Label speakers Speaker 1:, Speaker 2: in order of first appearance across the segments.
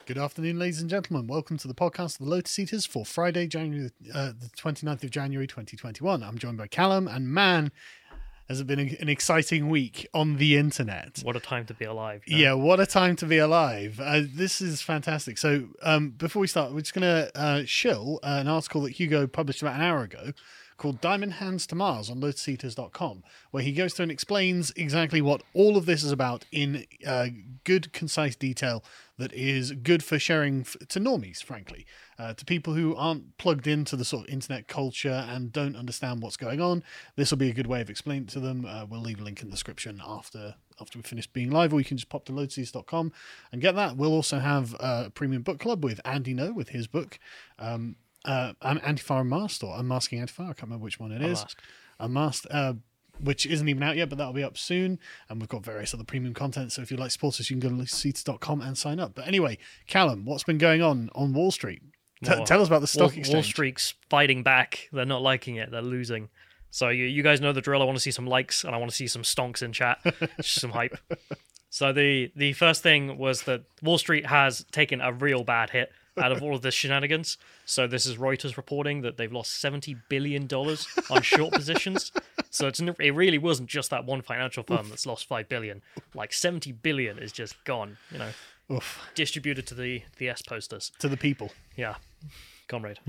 Speaker 1: Good afternoon, ladies and gentlemen. Welcome to the podcast of the Lotus Eaters for Friday, the 29th of January, 2021. I'm joined by Callum, and man, has it been an exciting week on the internet.
Speaker 2: What a time to be alive.
Speaker 1: Yeah, what a time to be alive. This is fantastic. So before we start, we're just going to shill an article that Hugo published about an hour ago called Diamond Hands to Mars on lotuseaters.com, where he goes through and explains exactly what all of this is about in good, concise detail that is good for sharing to normies, frankly, to people who aren't plugged into the sort of internet culture and don't understand what's going on. This will be a good way of explaining it to them. We'll leave a link in the description after we finish being live, or you can just pop to lotuseaters.com and get that. We'll also have a premium book club with Andy No with his book. Antifa Unmasked, or Unmasking Antifa, I can't remember which one it is. Unmasked, which isn't even out yet, but that'll be up soon. And we've got various other premium content, so if you'd like to support us, you can go to lotuseaters.com and sign up. But anyway, Callum, what's been going on Wall Street? Tell us about the stock exchange.
Speaker 2: Wall Street's fighting back. They're not liking it. They're losing. So you guys know the drill. I want to see some likes, and I want to see some stonks in chat. Just some hype. So the first thing was that Wall Street has taken a real bad hit out of all of this shenanigans. So this is Reuters reporting that they've lost $70 billion on short positions. So it really wasn't just that one financial firm that's lost $5 billion. Like $70 billion is just gone, distributed to the S posters.
Speaker 1: To the people.
Speaker 2: Yeah, comrade.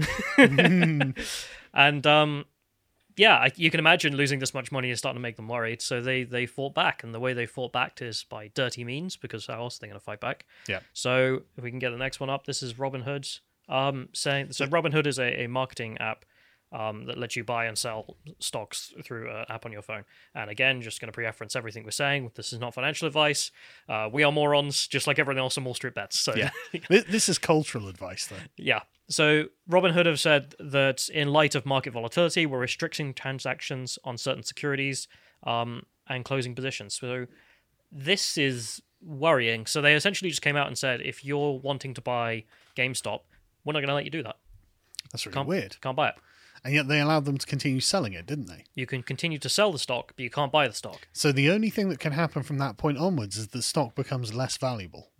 Speaker 2: And you can imagine losing this much money is starting to make them worried. So they fought back, and the way they fought back is by dirty means, because how else are they going to fight back?
Speaker 1: Yeah.
Speaker 2: So if we can get the next one up, this is Robinhood saying. So Robinhood is a marketing app that lets you buy and sell stocks through an app on your phone. And again, just going to pre-reference everything we're saying. This is not financial advice. We are morons, just like everyone else on Wall Street bets. So
Speaker 1: yeah, this is cultural advice, though.
Speaker 2: Yeah. So Robinhood have said that in light of market volatility, we're restricting transactions on certain securities and closing positions. So this is worrying. So they essentially just came out and said, if you're wanting to buy GameStop, we're not going to let you do that.
Speaker 1: That's really weird.
Speaker 2: Can't buy it.
Speaker 1: And yet they allowed them to continue selling it, didn't they?
Speaker 2: You can continue to sell the stock, but you can't buy the stock.
Speaker 1: So the only thing that can happen from that point onwards is the stock becomes less valuable.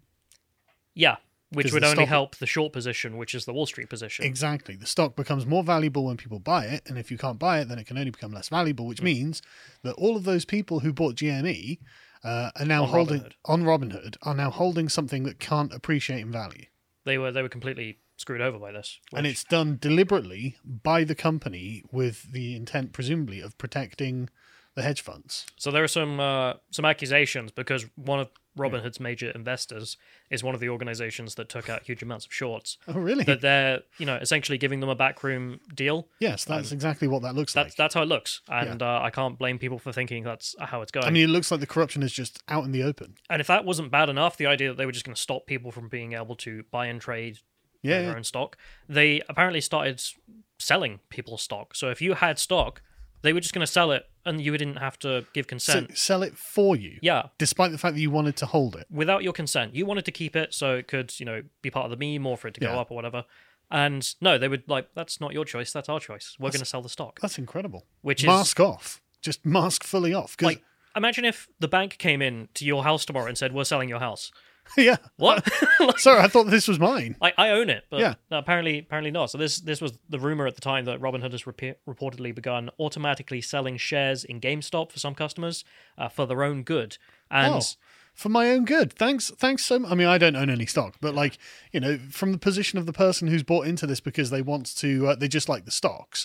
Speaker 2: Yeah, which would only help the short position, which is the Wall Street position.
Speaker 1: Exactly. The stock becomes more valuable when people buy it, and if you can't buy it, then it can only become less valuable, which means that all of those people who bought GME are now on Robinhood are now holding something that can't appreciate in value.
Speaker 2: They were completely screwed over by this.
Speaker 1: And it's done deliberately by the company with the intent, presumably, of protecting the hedge funds.
Speaker 2: So there are some accusations, because one of Robinhood's major investors is one of the organizations that took out huge amounts of shorts.
Speaker 1: Oh, really?
Speaker 2: That they're, essentially giving them a backroom deal.
Speaker 1: Yes, that's exactly what that looks like.
Speaker 2: That's how it looks. And I can't blame people for thinking that's how it's going.
Speaker 1: I mean, it looks like the corruption is just out in the open.
Speaker 2: And if that wasn't bad enough, the idea that they were just going to stop people from being able to buy and trade their own stock, they apparently started selling people's stock. So if you had stock, they were just going to sell it, and you didn't have to give consent.
Speaker 1: So sell it for you.
Speaker 2: Yeah.
Speaker 1: Despite the fact that you wanted to hold it.
Speaker 2: Without your consent. You wanted to keep it so it could, be part of the meme, or for it to go up or whatever. And no, they would that's not your choice, that's our choice. We're going to sell the stock.
Speaker 1: That's incredible.
Speaker 2: Which
Speaker 1: mask off. Just mask fully off.
Speaker 2: Imagine if the bank came in to your house tomorrow and said, we're selling your house.
Speaker 1: Yeah.
Speaker 2: What?
Speaker 1: Sorry, I thought this was mine.
Speaker 2: I own it, but no, apparently not. So this was the rumor at the time that Robinhood has reportedly begun automatically selling shares in GameStop for some customers for their own good. And
Speaker 1: for my own good. Thanks so much. I mean, I don't own any stock, but from the position of the person who's bought into this because they want to, they just like the stocks.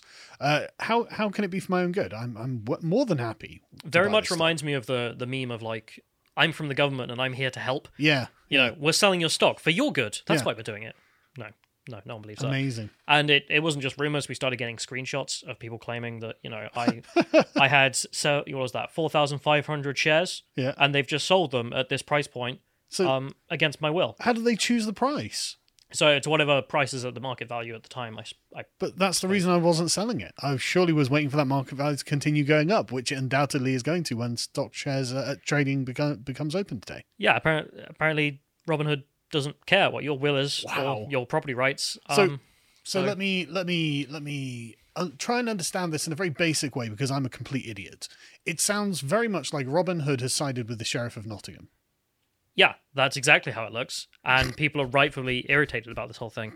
Speaker 1: How can it be for my own good? I'm more than happy.
Speaker 2: Very much reminds me of the meme of I'm from the government and I'm here to help.
Speaker 1: Yeah.
Speaker 2: We're selling your stock for your good. That's why we're doing it. No one believes that.
Speaker 1: Amazing.
Speaker 2: And it wasn't just rumors. We started getting screenshots of people claiming that, I had, 4,500 shares.
Speaker 1: Yeah.
Speaker 2: And they've just sold them at this price point against my will.
Speaker 1: How do they choose the price?
Speaker 2: So it's whatever price is at the market value at the time.
Speaker 1: But that's the reason I wasn't selling it. I surely was waiting for that market value to continue going up, which it undoubtedly is going to when stock shares trading becomes open today.
Speaker 2: Yeah, apparently Robinhood doesn't care what your will is or your property rights.
Speaker 1: So let me try and understand this in a very basic way, because I'm a complete idiot. It sounds very much like Robin Hood has sided with the Sheriff of Nottingham.
Speaker 2: Yeah, that's exactly how it looks, and people are rightfully irritated about this whole thing.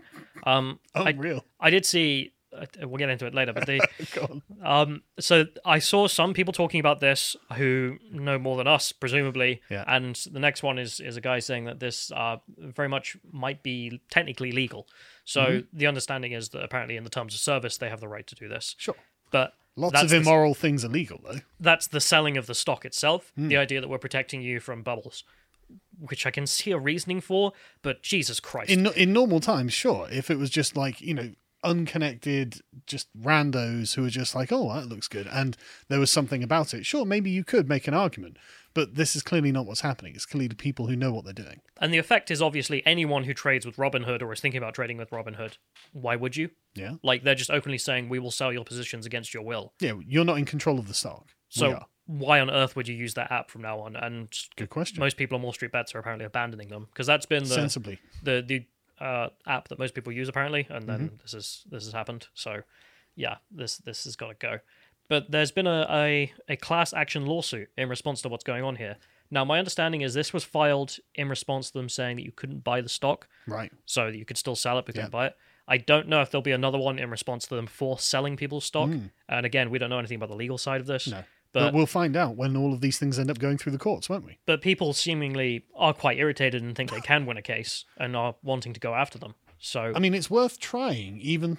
Speaker 1: Unreal.
Speaker 2: I did see. We'll get into it later, but
Speaker 1: Go on.
Speaker 2: so I saw some people talking about this who know more than us, presumably.
Speaker 1: Yeah.
Speaker 2: And the next one is a guy saying that this very much might be technically legal. So the understanding is that apparently in the terms of service they have the right to do this.
Speaker 1: Sure.
Speaker 2: But
Speaker 1: Lots
Speaker 2: that's
Speaker 1: of
Speaker 2: the-
Speaker 1: immoral things are legal, though.
Speaker 2: that's the selling of the stock itself. The idea that we're protecting you from bubbles, which I can see a reasoning for, but Jesus Christ.
Speaker 1: In normal times, sure. If it was just like, unconnected, just randos who were just like, oh, that looks good, and there was something about it, sure, maybe you could make an argument. But this is clearly not what's happening. It's clearly the people who know what they're doing.
Speaker 2: And the effect is obviously anyone who trades with Robinhood or is thinking about trading with Robinhood, why would you?
Speaker 1: Yeah.
Speaker 2: Like, they're just openly saying, we will sell your positions against your will.
Speaker 1: Yeah, you're not in control of the stock. We
Speaker 2: So
Speaker 1: are.
Speaker 2: why on earth would you use that app from now on? And
Speaker 1: Good question.
Speaker 2: most people on Wall Street Bets are apparently abandoning them, because that's been
Speaker 1: Sensibly.
Speaker 2: the app that most people use apparently, and then
Speaker 1: Mm-hmm.
Speaker 2: this has happened. So yeah, this has got to go. But there's been a class action lawsuit in response to what's going on here. Now, my understanding is this was filed in response to them saying that you couldn't buy the stock,
Speaker 1: Right.
Speaker 2: so that you could still sell it but couldn't
Speaker 1: Yeah.
Speaker 2: buy it. I don't know if there'll be another one in response to them for selling people's stock. And again, we don't know anything about the legal side of this.
Speaker 1: No. But we'll find out when all of these things end up going through the courts, won't we?
Speaker 2: But people seemingly are quite irritated and think they can win a case and are wanting to go after them. So
Speaker 1: I mean, it's worth trying, even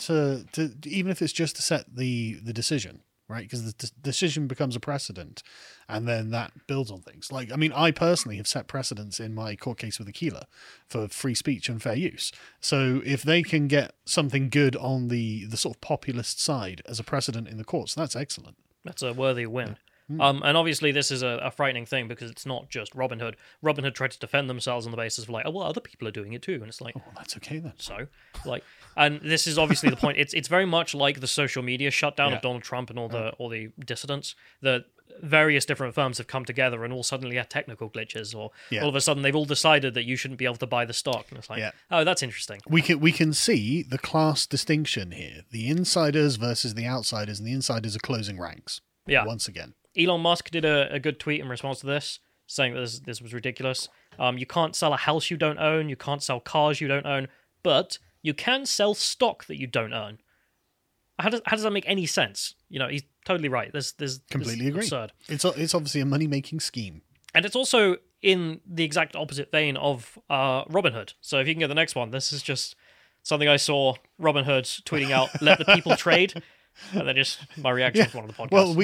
Speaker 1: even if it's just to set the decision, right? Because the decision becomes a precedent, and then that builds on things. Like, I mean, I personally have set precedents in my court case with Aquila for free speech and fair use. So if they can get something good on the sort of populist side as a precedent in the courts, that's excellent.
Speaker 2: that's a worthy win. And obviously this is a frightening thing because it's not just Robinhood. Robinhood tried to defend themselves on the basis of like, oh, well, other people are doing it too. And it's like,
Speaker 1: Oh, that's okay then.
Speaker 2: so like, and this is obviously the point. It's very much like the social media shutdown
Speaker 1: Yeah.
Speaker 2: of Donald Trump and all the dissidents. The various different firms have come together and all suddenly had technical glitches, or
Speaker 1: Yeah.
Speaker 2: all of a sudden they've all decided that you shouldn't be able to buy the stock. And it's like,
Speaker 1: Yeah.
Speaker 2: oh, that's interesting.
Speaker 1: We can see the class distinction here: the insiders versus the outsiders, and the insiders are closing ranks.
Speaker 2: Yeah.
Speaker 1: Once again.
Speaker 2: Elon Musk did a good tweet in response to this, saying that this was ridiculous. You can't sell a house you don't own, you can't sell cars you don't own, but you can sell stock that you don't own. How does that make any sense? He's totally right. This
Speaker 1: Completely agree.
Speaker 2: absurd.
Speaker 1: It's obviously a money making scheme.
Speaker 2: And it's also in the exact opposite vein of Robinhood. So if you can get the next one, this is just something I saw Robinhood tweeting out, let the people trade. And then just my reaction to one of the podcasts.
Speaker 1: Well,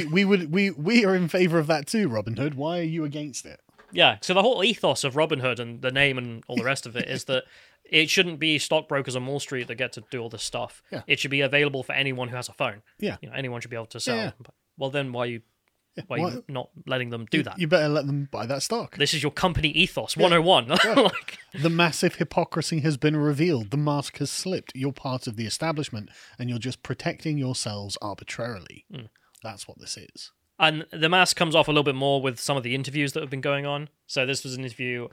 Speaker 1: we are in favor of that too, Robin Hood. Why are you against it?
Speaker 2: Yeah, so the whole ethos of Robinhood and the name and all the rest of it is that it shouldn't be stockbrokers on Wall Street that get to do all this stuff.
Speaker 1: Yeah.
Speaker 2: It should be available for anyone who has a phone.
Speaker 1: Yeah.
Speaker 2: Anyone should be able to sell.
Speaker 1: Yeah.
Speaker 2: Well, then why are you not letting them do that?
Speaker 1: You better let them buy that stock.
Speaker 2: This is your company ethos 101. Like,
Speaker 1: The massive hypocrisy has been revealed. The mask has slipped. You're part of the establishment, and you're just protecting yourselves arbitrarily. That's what this is.
Speaker 2: and the mask comes off a little bit more with some of the interviews that have been going on. So this was an interview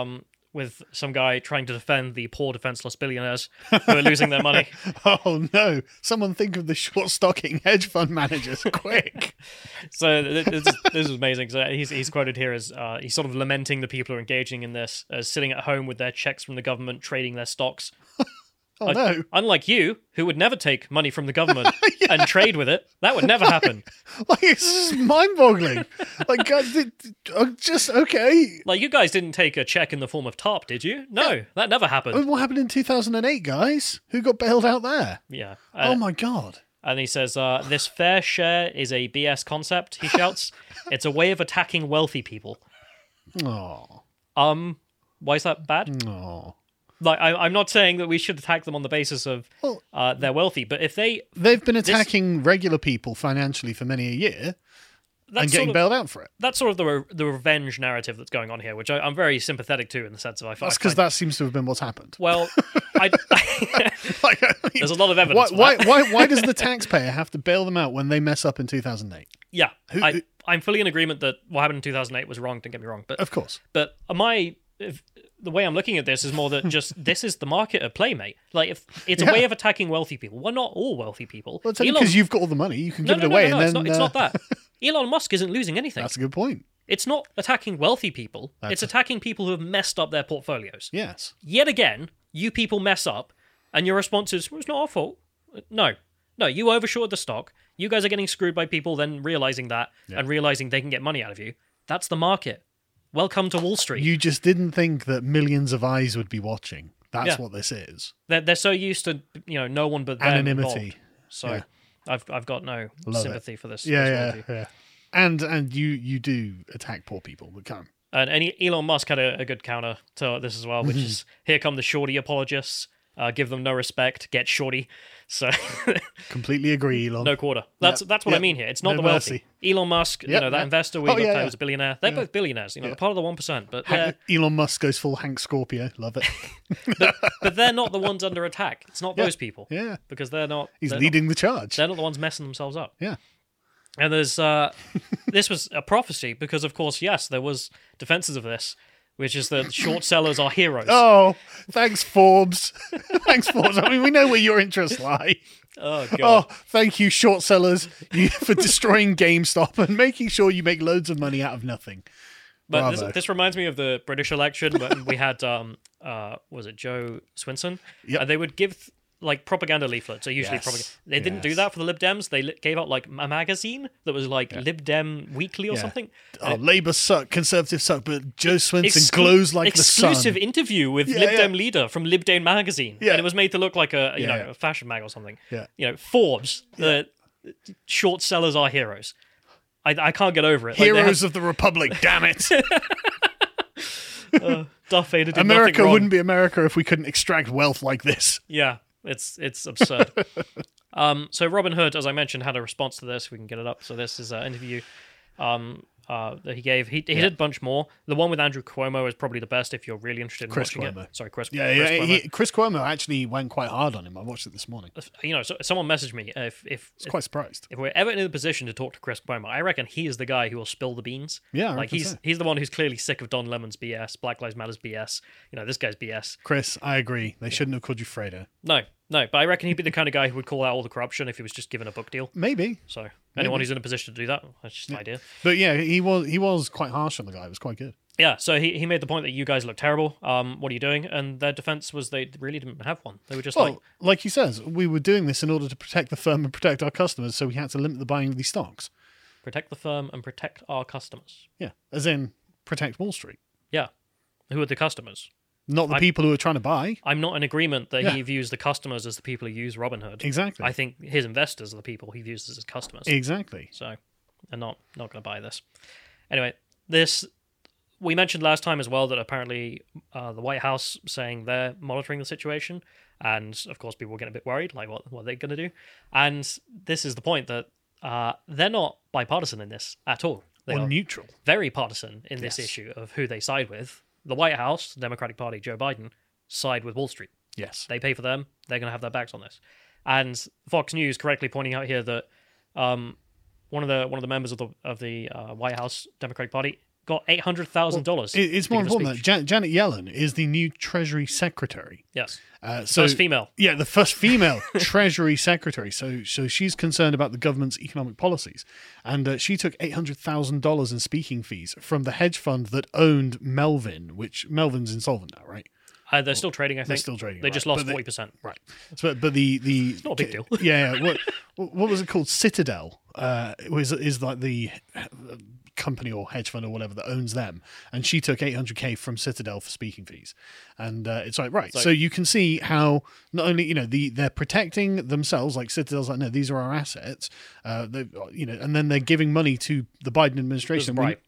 Speaker 2: with some guy trying to defend the poor defenseless billionaires who are losing their money.
Speaker 1: Oh no! Someone think of the short stocking hedge fund managers, quick!
Speaker 2: So this is amazing. So he's quoted here as he's sort of lamenting the people who are engaging in this as sitting at home with their checks from the government, trading their stocks.
Speaker 1: Oh no!
Speaker 2: Unlike you, who would never take money from the government and trade with it, that would never happen.
Speaker 1: Like, it's just mind-boggling. Like, God, just okay.
Speaker 2: Like, you guys didn't take a check in the form of TARP, did you? No, that never
Speaker 1: I
Speaker 2: happened.
Speaker 1: mean, what happened in 2008, guys? Who got bailed out there?
Speaker 2: Yeah.
Speaker 1: Oh my God!
Speaker 2: And he says, this fair share is a BS concept, he shouts. It's a way of attacking wealthy people.
Speaker 1: Oh,
Speaker 2: Why is that bad?
Speaker 1: oh.
Speaker 2: Like, I'm not saying that we should attack them on the basis of
Speaker 1: Well,
Speaker 2: they're wealthy, but if
Speaker 1: they've been attacking regular people financially for many a year
Speaker 2: that's
Speaker 1: and
Speaker 2: sort
Speaker 1: getting
Speaker 2: of,
Speaker 1: bailed out for it.
Speaker 2: that's sort of the revenge narrative that's going on here, which I'm very sympathetic to in the sense of
Speaker 1: That's because that seems to have been what's happened.
Speaker 2: well, I,
Speaker 1: Like, I mean,
Speaker 2: there's a lot of evidence.
Speaker 1: why,
Speaker 2: for that.
Speaker 1: why does the taxpayer have to bail them out when they mess up in 2008?
Speaker 2: Yeah,
Speaker 1: Who-
Speaker 2: I'm fully in agreement that what happened in 2008 was wrong. Don't get me wrong, but
Speaker 1: Of course.
Speaker 2: the way I'm looking at this is more that just this is the market at play, mate. Like, if it's a way of attacking wealthy people. We're not all wealthy people.
Speaker 1: Well, it's only because you've got all the money, you can give it away, and then
Speaker 2: it's not that. Elon Musk isn't losing anything.
Speaker 1: that's a good point.
Speaker 2: It's not attacking wealthy people.
Speaker 1: That's
Speaker 2: It's attacking people who have messed up their portfolios.
Speaker 1: Yes.
Speaker 2: Yet again, you people mess up, and your response is, well, it's not our fault. No, you overshorted the stock. You guys are getting screwed by people then realizing that and realizing they can get money out of you. That's the market. Welcome to Wall Street.
Speaker 1: You just didn't think that millions of eyes would be watching. That's what this is.
Speaker 2: They're so used to no one but them
Speaker 1: Anonymity.
Speaker 2: involved. So I've got no
Speaker 1: Love
Speaker 2: sympathy for this.
Speaker 1: Yeah. And you do attack poor people, but come.
Speaker 2: And Elon Musk had a good counter to this as well, which is here come the shorty apologists. Give them no respect, get shorty. So
Speaker 1: Completely agree, Elon.
Speaker 2: no quarter. That's what I mean here. It's not the wealthy. Elon Musk, that investor we looked at was a billionaire. They're both billionaires. They're part of the 1%. But
Speaker 1: Elon Musk goes full Hank Scorpio. Love it.
Speaker 2: but they're not the ones under attack. It's not those people.
Speaker 1: Yeah.
Speaker 2: Because they're not.
Speaker 1: He's leading the charge.
Speaker 2: They're not the ones messing themselves up.
Speaker 1: Yeah.
Speaker 2: And there's this was a prophecy because, of course, yes, there was defenses of this, which is that short sellers are heroes.
Speaker 1: Oh, thanks, Forbes. Thanks, Forbes. I mean, we know where your interests lie.
Speaker 2: Oh, God.
Speaker 1: Oh, thank you, short sellers, for destroying GameStop and making sure you make loads of money out of nothing.
Speaker 2: But this reminds me of the British election when we had, was it Joe Swinson?
Speaker 1: Yep.
Speaker 2: They would give propaganda leaflets. They usually They didn't do that for the Lib Dems. They gave out a magazine that was Lib Dem Weekly or something.
Speaker 1: Oh, Labour suck, Conservatives suck, but Joe Swinson glows like the sun.
Speaker 2: Exclusive interview with Lib Dem leader from Lib Dem magazine,
Speaker 1: Yeah.
Speaker 2: and it was made to look like a fashion mag or something.
Speaker 1: Yeah.
Speaker 2: Forbes, the short sellers are heroes. I can't get over it.
Speaker 1: Heroes of the Republic, damn it.
Speaker 2: Darth Vader did
Speaker 1: America
Speaker 2: nothing wrong.
Speaker 1: wouldn't be America if we couldn't extract wealth like this.
Speaker 2: Yeah. It's absurd. So Robin Hood, as I mentioned, had a response to this. We can get it up. So this is an interview that he gave. He did a bunch more. The one with Andrew Cuomo is probably the best if you're really interested in watching it. Sorry, Chris.
Speaker 1: Yeah,
Speaker 2: Chris Cuomo.
Speaker 1: Chris Cuomo actually went quite hard on him. I watched it this morning.
Speaker 2: So someone messaged me if
Speaker 1: I was quite surprised.
Speaker 2: if we're ever in a position to talk to Chris Cuomo, I reckon he is the guy who will spill the beans.
Speaker 1: Yeah, I
Speaker 2: like
Speaker 1: reckon so.
Speaker 2: he's the one who's clearly sick of Don Lemon's BS, Black Lives Matter's BS. This guy's BS.
Speaker 1: Chris, I agree. They shouldn't have called you Fredo.
Speaker 2: No, but I reckon he'd be the kind of guy who would call out all the corruption if he was just given a book deal.
Speaker 1: Maybe.
Speaker 2: So anyone who's in a position to do that, that's just an idea.
Speaker 1: But yeah, he was quite harsh on the guy. It was quite good.
Speaker 2: Yeah, so he made the point that you guys look terrible. What are you doing? And their defense was they really didn't have one. They were just
Speaker 1: like he says, we were doing this in order to protect the firm and protect our customers, so we had to limit the buying of these stocks.
Speaker 2: protect the firm and protect our customers.
Speaker 1: Yeah, as in protect Wall Street.
Speaker 2: Yeah. Who are the customers?
Speaker 1: Not the people who are trying to buy.
Speaker 2: I'm not in agreement that he views the customers as the people who use Robinhood.
Speaker 1: Exactly.
Speaker 2: I think his investors are the people he views as his customers.
Speaker 1: Exactly.
Speaker 2: So I'm not going to buy this. Anyway, we mentioned last time as well that apparently the White House saying they're monitoring the situation, and of course people were getting a bit worried, like what are they going to do? And this is the point that they're not bipartisan in this at all. They are
Speaker 1: neutral.
Speaker 2: Very partisan in this issue of who they side with. The White House, the Democratic Party, Joe Biden, side with Wall Street.
Speaker 1: Yes.
Speaker 2: They pay for them. They're going to have their backs on this. And Fox News correctly pointing out here that one of the members of the White House Democratic Party got $800,000.
Speaker 1: It's more important that Janet Yellen is the new Treasury Secretary.
Speaker 2: Yes.
Speaker 1: First
Speaker 2: female.
Speaker 1: Yeah, the first female Treasury Secretary. So she's concerned about the government's economic policies. And she took $800,000 in speaking fees from the hedge fund that owned Melvin, which Melvin's insolvent now, right?
Speaker 2: They're still trading, I think.
Speaker 1: They're still trading.
Speaker 2: They just lost 40%.
Speaker 1: Right. But the
Speaker 2: it's not a big deal.
Speaker 1: Yeah. What was it called? Citadel is like the company or hedge fund or whatever that owns them, and she took $800K from Citadel for speaking fees, and it's like right. So you can see how not only they're protecting themselves, like Citadel's like no, these are our assets, and then they're giving money to the Biden administration.
Speaker 2: Right.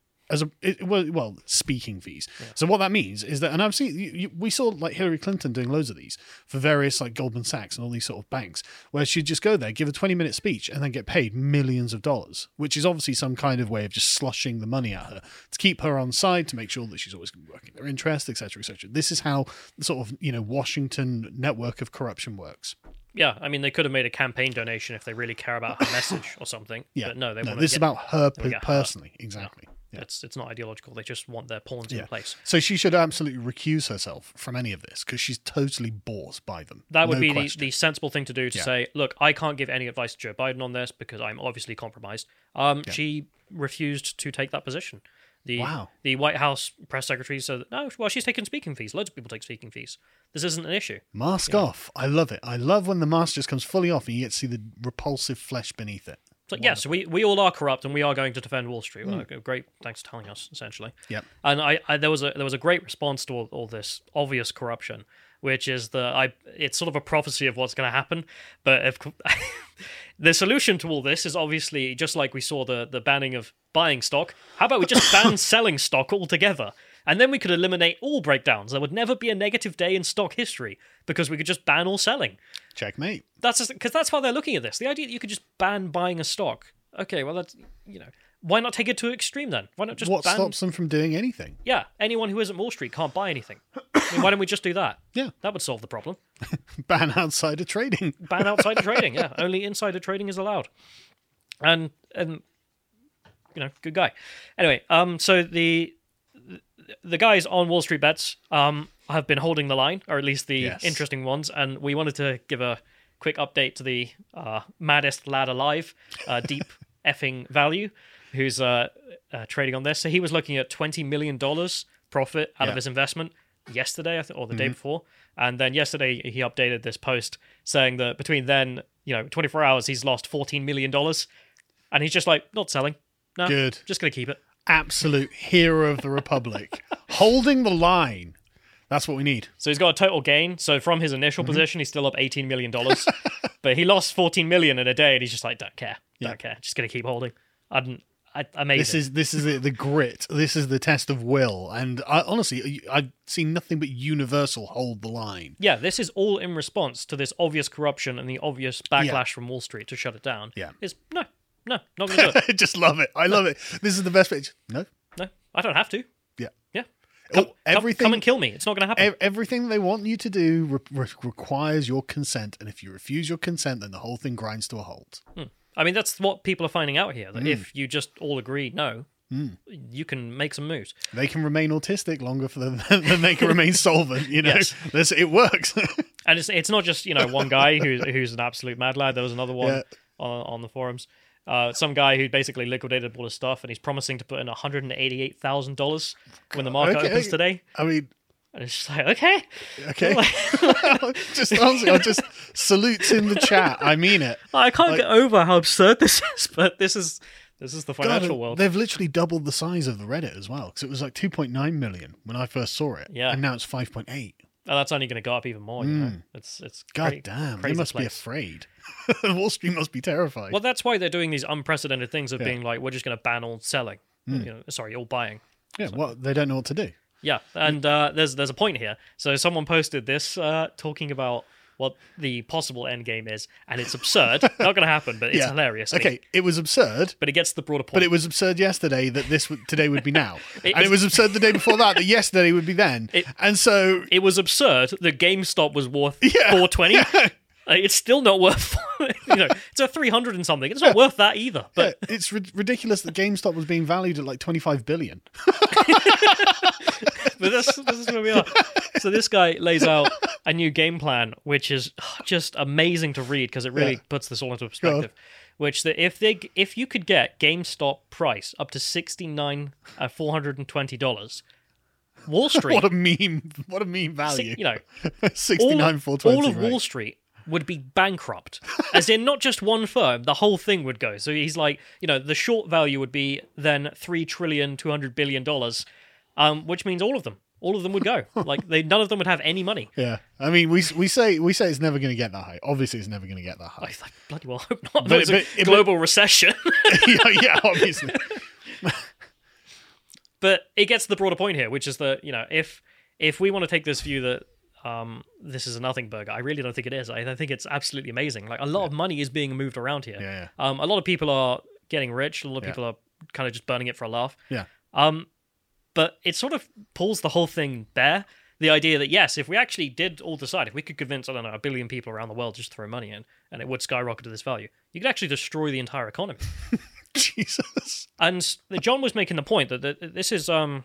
Speaker 1: Speaking fees. Yeah. So what that means is that, and I've seen, we saw like Hillary Clinton doing loads of these for various like Goldman Sachs and all these sort of banks, where she'd just go there, give a 20-minute speech, and then get paid millions of dollars, which is obviously some kind of way of just slushing the money at her to keep her on side, to make sure that she's always working their interest, etc., etc. This is how the sort of Washington network of corruption works.
Speaker 2: Yeah, I mean, they could have made a campaign donation if they really care about her message or something.
Speaker 1: Yeah,
Speaker 2: but no,
Speaker 1: this is about her personally. Exactly.
Speaker 2: Yeah. Yeah. It's not ideological. They just want their pawns in place.
Speaker 1: So she should absolutely recuse herself from any of this because she's totally bought by them.
Speaker 2: That would be the sensible thing to do to say, look, I can't give any advice to Joe Biden on this because I'm obviously compromised. She refused to take that position.
Speaker 1: Wow.
Speaker 2: The White House press secretary said, no, well, she's taking speaking fees. Loads of people take speaking fees. This isn't an issue.
Speaker 1: Mask off. I love it. I love when the mask just comes fully off and you get to see the repulsive flesh beneath it.
Speaker 2: So yes, we all are corrupt, and we are going to defend Wall Street. Well, great, thanks for telling us, essentially.
Speaker 1: Yep.
Speaker 2: And there was a great response to all this obvious corruption, which is it's sort of a prophecy of what's going to happen. But if the solution to all this is obviously just like we saw the banning of buying stock. How about we just ban selling stock altogether? And then we could eliminate all breakdowns. There would never be a negative day in stock history because we could just ban all selling.
Speaker 1: Checkmate.
Speaker 2: Because that's how they're looking at this. The idea that you could just ban buying a stock. Okay, well, that's, why not take it to extreme then? Why not just
Speaker 1: What
Speaker 2: ban...
Speaker 1: stops them from doing anything?
Speaker 2: Yeah, anyone who isn't Wall Street can't buy anything. I mean, why don't we just do that?
Speaker 1: Yeah.
Speaker 2: That would solve the problem.
Speaker 1: Ban outsider trading.
Speaker 2: Ban outsider trading, yeah. Only insider trading is allowed. And good guy. Anyway, so the guys on Wall Street Bets have been holding the line, or at least the interesting ones, and we wanted to give a quick update to the maddest lad alive, Deep Effing Value, who's trading on this. So he was looking at $20 million profit out of his investment yesterday, I think, or the day before. And then yesterday he updated this post saying that between then, 24 hours, he's lost $14 million. And he's just like, not selling. No,
Speaker 1: Good.
Speaker 2: Just going to keep it.
Speaker 1: Absolute hero of the Republic. Holding the line. That's what we need.
Speaker 2: So he's got a total gain. So from his initial position, he's still up $18 million. But he lost $14 million in a day, and he's just like, don't care. Don't care. Just going to keep holding. Amazing.
Speaker 1: This is the grit. This is the test of will. And honestly, I've seen nothing but universal hold the line.
Speaker 2: Yeah, this is all in response to this obvious corruption and the obvious backlash from Wall Street to shut it down.
Speaker 1: Yeah.
Speaker 2: It's no, not going to do it.
Speaker 1: I just love it. I love it. This is the best page. No,
Speaker 2: I don't have to.
Speaker 1: Yeah.
Speaker 2: Yeah.
Speaker 1: Everything.
Speaker 2: Come and kill me. It's not going to happen.
Speaker 1: Everything they want you to do requires your consent. And if you refuse your consent, then the whole thing grinds to a halt.
Speaker 2: I mean, that's what people are finding out here. That if you just all agree no, you can make some moves.
Speaker 1: They can remain autistic longer than they can remain solvent.
Speaker 2: Yes.
Speaker 1: It works.
Speaker 2: And it's not just one guy who's an absolute mad lad. There was another one on the forums. Some guy who basically liquidated all his stuff, and he's promising to put in $188,000 when the market opens today.
Speaker 1: I mean,
Speaker 2: and it's just like, okay.
Speaker 1: Just honestly, I just salutes in the chat. I mean it.
Speaker 2: I can't get over how absurd this is, but this is the financial world.
Speaker 1: They've literally doubled the size of the Reddit as well, because it was like 2.9 million when I first saw it.
Speaker 2: Yeah.
Speaker 1: And now it's 5.8.
Speaker 2: And that's only going to go up even more. It's
Speaker 1: God damn, they must be afraid. Wall Street must be terrified.
Speaker 2: Well, that's why they're doing these unprecedented things of being like, we're just going to ban all selling. All buying.
Speaker 1: Yeah, well, they don't know what to do.
Speaker 2: Yeah, and there's a point here. So someone posted this talking about what the possible end game is, and it's absurd. Not going to happen, but it's hilarious.
Speaker 1: Okay, it was absurd.
Speaker 2: But it gets the broader point.
Speaker 1: But it was absurd yesterday that today would be now. And it was absurd the day before that yesterday would be then. And so...
Speaker 2: It was absurd that GameStop was worth $420. It's still not worth, it's a 300 and something. It's not worth that either. But
Speaker 1: it's ridiculous that GameStop was being valued at like 25 billion.
Speaker 2: But this is where we are. So this guy lays out a new game plan, which is just amazing to read because it really puts this all into perspective. Which that if you could get GameStop price up to $69,420, Wall Street,
Speaker 1: what a meme value.
Speaker 2: 69,420. All of Wall Street would be bankrupt, as in not just one firm, the whole thing would go. So he's like, the short value would be then $3.2 trillion, which means all of them would go. Like none of them would have any money.
Speaker 1: Yeah, I mean, we say it's never going to get that high. Obviously, it's never going to get that high.
Speaker 2: I bloody well hope not. But it's a global recession.
Speaker 1: yeah, obviously.
Speaker 2: But it gets to the broader point here, which is that if we want to take this view that this is a nothing burger, I really don't think it is. I think it's absolutely amazing. Like a lot of money is being moved around here.
Speaker 1: Yeah.
Speaker 2: A lot of people are getting rich. A lot of people are kind of just burning it for a laugh.
Speaker 1: Yeah.
Speaker 2: But it sort of pulls the whole thing bare. The idea that, yes, if we actually did all decide, if we could convince, I don't know, 1 billion people around the world just to throw money in, and it would skyrocket to this value, you could actually destroy the entire economy.
Speaker 1: Jesus.
Speaker 2: And John was making the point that this is some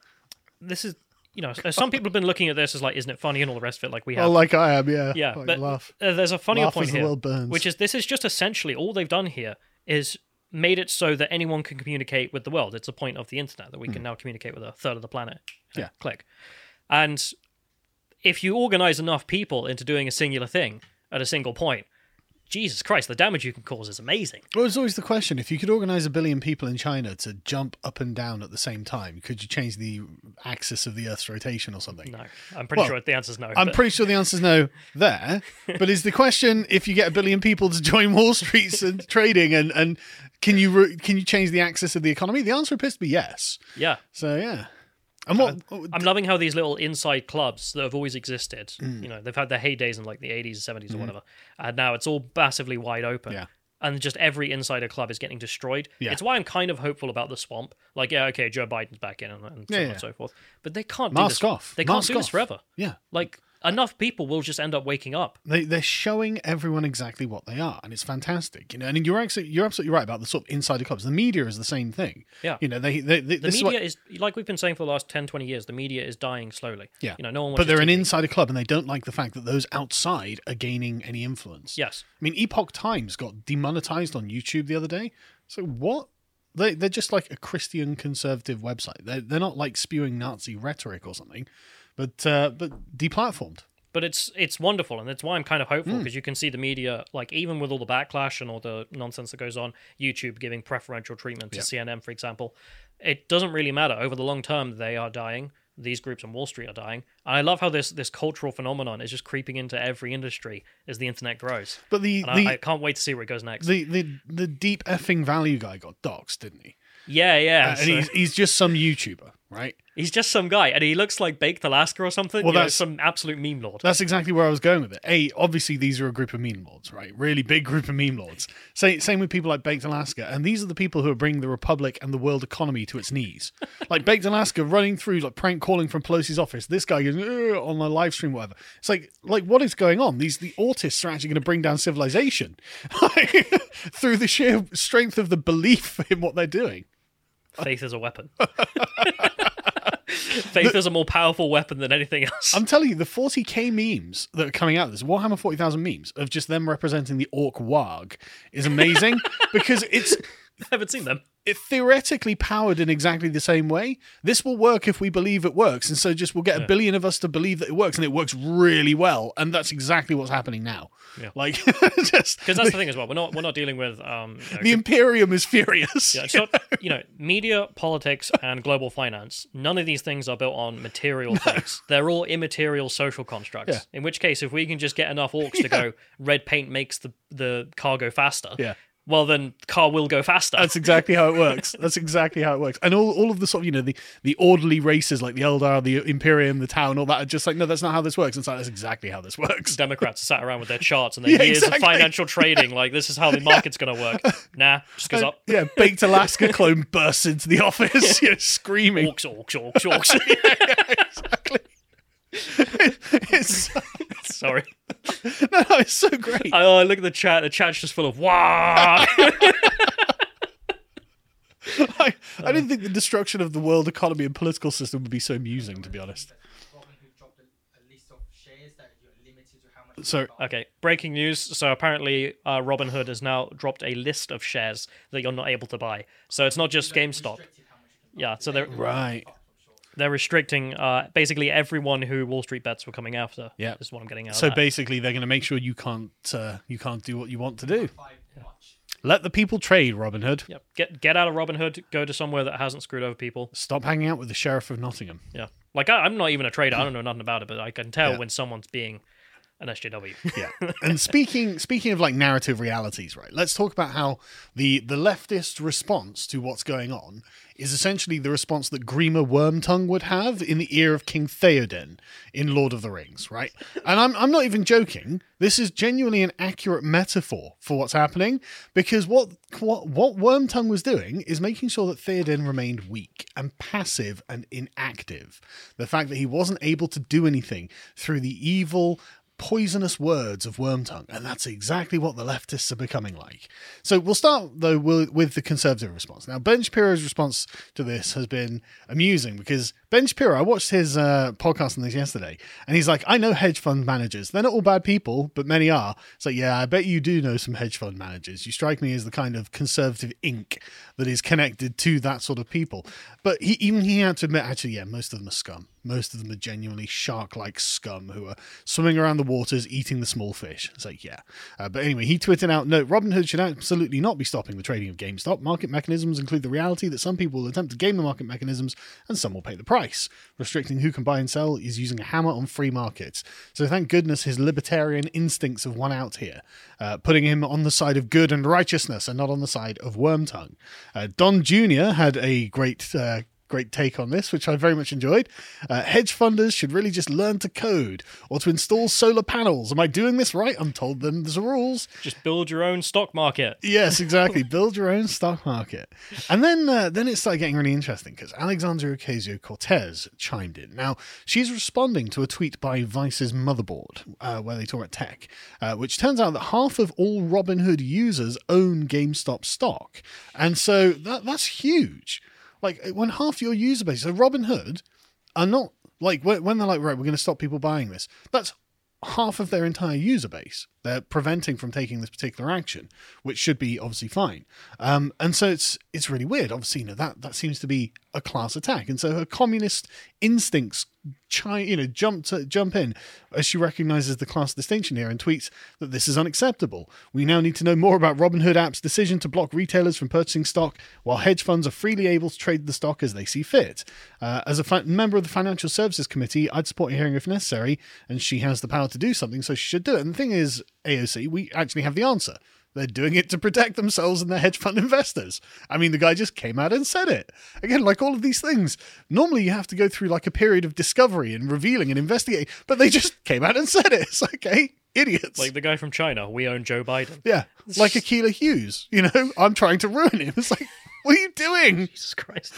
Speaker 2: people have been looking at this as like, isn't it funny and all the rest of it, like we have.
Speaker 1: Oh, like I am, yeah.
Speaker 2: Yeah,
Speaker 1: like
Speaker 2: but
Speaker 1: laugh.
Speaker 2: There's a funnier
Speaker 1: Laugh
Speaker 2: point
Speaker 1: as the
Speaker 2: here,
Speaker 1: world burns.
Speaker 2: which is this is just essentially all they've done here is made it so that anyone can communicate with the world. It's the point of the internet that we can now communicate with a third of the planet.
Speaker 1: Yeah.
Speaker 2: Click. And if you organize enough people into doing a singular thing at a single point, Jesus Christ, the damage you can cause is amazing.
Speaker 1: Well, it's always the question, if you could organize 1 billion people in China to jump up and down at the same time, could you change the axis of the Earth's rotation or something?
Speaker 2: No. I'm pretty sure the answer's no.
Speaker 1: I'm pretty sure the answer's no there. But is the question, if you get 1 billion people to join Wall Street and trading, and can you change the axis of the economy? The answer appears to be yes.
Speaker 2: Yeah.
Speaker 1: So, yeah. And what,
Speaker 2: I'm loving how these little inside clubs that have always existed, they've had their heydays in like the 80s, 70s, or whatever, and now it's all massively wide open.
Speaker 1: Yeah.
Speaker 2: And just every insider club is getting destroyed.
Speaker 1: Yeah.
Speaker 2: It's why I'm kind of hopeful about the swamp. Like, yeah, okay, Joe Biden's back in and so on and so forth. But they can't do
Speaker 1: Mask
Speaker 2: this.
Speaker 1: off.
Speaker 2: They can't
Speaker 1: Mask
Speaker 2: do this
Speaker 1: off.
Speaker 2: forever.
Speaker 1: Yeah.
Speaker 2: Like, enough people will just end up waking up.
Speaker 1: They're showing everyone exactly what they are, and it's fantastic. And you're absolutely right about the sort of insider clubs. The media is the same thing.
Speaker 2: Yeah.
Speaker 1: The
Speaker 2: media is, like we've been saying for the last 10, 20 years, the media is dying slowly.
Speaker 1: Yeah.
Speaker 2: No one watches
Speaker 1: but they're an
Speaker 2: TV.
Speaker 1: insider club, and they don't like the fact that those outside are gaining any influence.
Speaker 2: Yes.
Speaker 1: I mean, Epoch Times got demonetized on YouTube the other day. So what? They're just like a Christian conservative website. They're not like spewing Nazi rhetoric or something, but deplatformed.
Speaker 2: But it's wonderful, and that's why I'm kind of hopeful, because you can see the media, like, even with all the backlash and all the nonsense that goes on, YouTube giving preferential treatment to CNN, for example, it doesn't really matter. Over the long term, they are dying. These groups on Wall Street are dying. And I love how this cultural phenomenon is just creeping into every industry as the internet grows.
Speaker 1: But
Speaker 2: I can't wait to see where it goes next.
Speaker 1: The deep effing value guy got doxxed, didn't he?
Speaker 2: Yeah.
Speaker 1: And he's just some YouTuber, right?
Speaker 2: He's just some guy, and he looks like Baked Alaska or something.
Speaker 1: Well,
Speaker 2: that's some absolute meme lord.
Speaker 1: That's exactly where I was going with it. Obviously, these are a group of meme lords, right? Really big group of meme lords. Same with people like Baked Alaska. And these are the people who are bringing the Republic and the world economy to its knees. Like Baked Alaska running through, like prank calling from Pelosi's office. This guy goes on a live stream, whatever. It's like what is going on? The autists are actually going to bring down civilization through the sheer strength of the belief in what they're doing.
Speaker 2: Faith is a weapon. Faith is a more powerful weapon than anything else.
Speaker 1: I'm telling you, the 40k memes that are coming out of this, Warhammer 40,000 memes of just them representing the Orc Warg is amazing because it's...
Speaker 2: I haven't seen them.
Speaker 1: It's theoretically powered in exactly the same way. This will work if we believe it works, and so just we'll get 1 billion of us to believe that it works, and it works really well, and that's exactly what's happening now.
Speaker 2: Yeah.
Speaker 1: Like,
Speaker 2: because that's the thing as well. We're not dealing with
Speaker 1: the Imperium is furious.
Speaker 2: Yeah, it's not, media, politics, and global finance. None of these things are built on material things. They're all immaterial social constructs.
Speaker 1: Yeah.
Speaker 2: In which case, if we can just get enough orcs to go, red paint makes the car go faster.
Speaker 1: Yeah.
Speaker 2: Well, then the car will go faster.
Speaker 1: That's exactly how it works. And all of the sort of, the orderly races like the Eldar, the Imperium, the Town, all that are just like, no, that's not how this works. And it's like, that's exactly how this works.
Speaker 2: Democrats sat around with their charts and their years of financial trading. Like, this is how the market's going to work. Nah, just goes up.
Speaker 1: Yeah, Baked Alaska clone bursts into the office, screaming.
Speaker 2: Orcs.
Speaker 1: It's
Speaker 2: Sorry.
Speaker 1: No, it's so great.
Speaker 2: Oh, look at the chat. The chat's just full of wow.
Speaker 1: I didn't think the destruction of the world economy and political system would be so amusing, to be honest. So,
Speaker 2: Okay, breaking news. So apparently Robinhood has now dropped a list of shares that you're not able to buy. So it's not just GameStop. Yeah, so they're restricting basically everyone who Wall Street bets were coming after.
Speaker 1: Yeah.
Speaker 2: Is what I'm getting out
Speaker 1: So
Speaker 2: of that.
Speaker 1: basically, they're going to make sure you can't do what you want to do. Let the people trade, Robinhood.
Speaker 2: Yep. Get out of Robinhood. Go to somewhere that hasn't screwed over people.
Speaker 1: Stop hanging out with the Sheriff of Nottingham.
Speaker 2: Yeah. Like, I'm not even a trader. I don't know nothing about it, but I can tell when someone's being an SJW.
Speaker 1: Yeah. And speaking of like narrative realities, right? Let's talk about how the leftist response to what's going on is essentially the response that Grima Wormtongue would have in the ear of King Theoden in Lord of the Rings, right? And I'm not even joking. This is genuinely an accurate metaphor for what's happening, because what Wormtongue was doing is making sure that Theoden remained weak and passive and inactive. The fact that he wasn't able to do anything through the evil poisonous words of Wormtongue, and that's exactly what the leftists are becoming like. So we'll start, though, with the Conservative response. Now, Ben Shapiro's response to this has been amusing, because Ben Shapiro, I watched his podcast on this yesterday, and he's like, I know hedge fund managers. They're not all bad people, but many are. So yeah, I bet you do know some hedge fund managers. You strike me as the kind of conservative ink that is connected to that sort of people. But he had to admit, actually, yeah, most of them are scum. Most of them are genuinely shark-like scum who are swimming around the waters eating the small fish. It's like, yeah. But anyway, he tweeted out, "Note, Robinhood should absolutely not be stopping the trading of GameStop. Market mechanisms include the reality that some people will attempt to game the market mechanisms and some will pay the price. Restricting who can buy and sell is using a hammer on free markets. So thank goodness his libertarian instincts have won out here, putting him on the side of good and righteousness and not on the side of Wormtongue." Don Jr. had a great take on this, which I very much enjoyed. Hedge funders should really just learn to code or to install solar panels. Am I doing this right? I'm told them there's rules.
Speaker 2: Just build your own stock market.
Speaker 1: Yes, exactly. Build your own stock market. And then it started getting really interesting, because Alexandria Ocasio-Cortez chimed in. Now, she's responding to a tweet by Vice's Motherboard, where they talk about tech, which turns out that half of all Robinhood users own GameStop stock. And so that's huge. Like, when half your user base, so Robinhood are not, like, when they're like, right, we're going to stop people buying this, that's half of their entire user base. They're preventing from taking this particular action, which should be obviously fine. And so it's really weird. Obviously, that seems to be a class attack. And so her communist instincts jump in as she recognizes the class distinction here and tweets that this is unacceptable. We now need to know more about Robinhood app's decision to block retailers from purchasing stock while hedge funds are freely able to trade the stock as they see fit. As a member of the Financial Services Committee, I'd support a hearing if necessary, and she has the power to do something, so she should do it. And the thing is, AOC, we actually have the answer. They're doing it to protect themselves and their hedge fund investors. I mean, the guy just came out and said it. Again, like all of these things, normally you have to go through like a period of discovery and revealing and investigating, but they just came out and said it. It's like, hey, idiots.
Speaker 2: Like the guy from China, we own Joe Biden.
Speaker 1: Yeah, like Akilah Hughes, I'm trying to ruin him. It's like, what are you doing?
Speaker 2: Jesus Christ.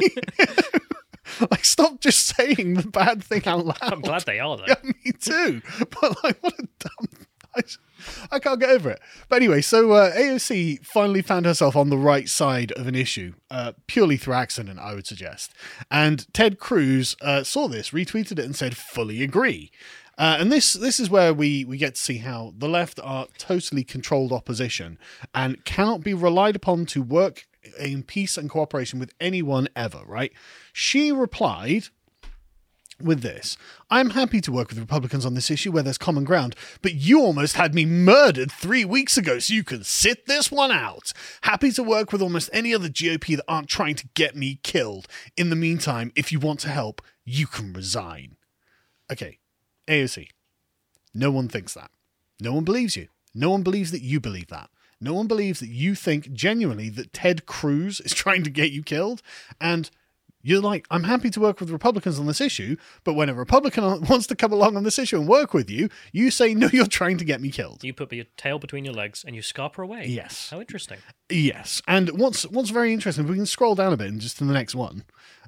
Speaker 1: Like, stop just saying the bad thing out loud.
Speaker 2: I'm glad they are, though.
Speaker 1: Yeah, me too. But like, what a dumb... I can't get over it. But anyway, so AOC finally found herself on the right side of an issue, purely through accident, I would suggest. And Ted Cruz saw this, retweeted it, and said, fully agree. And this is where we get to see how the left are totally controlled opposition and cannot be relied upon to work in peace and cooperation with anyone ever, right? She replied with this: I'm happy to work with Republicans on this issue where there's common ground, but you almost had me murdered 3 weeks ago, so you can sit this one out. Happy to work with almost any other GOP that aren't trying to get me killed. In the meantime, if you want to help, you can resign. Okay, AOC, no one thinks that. No one believes you. No one believes that you believe that. No one believes that you think genuinely that Ted Cruz is trying to get you killed. And you're like, I'm happy to work with Republicans on this issue, but when a Republican wants to come along on this issue and work with you, you say, no, you're trying to get me killed.
Speaker 2: You put your tail between your legs and you scarper away.
Speaker 1: Yes.
Speaker 2: How interesting.
Speaker 1: Yes. And what's very interesting, if we can scroll down a bit and just to the next one,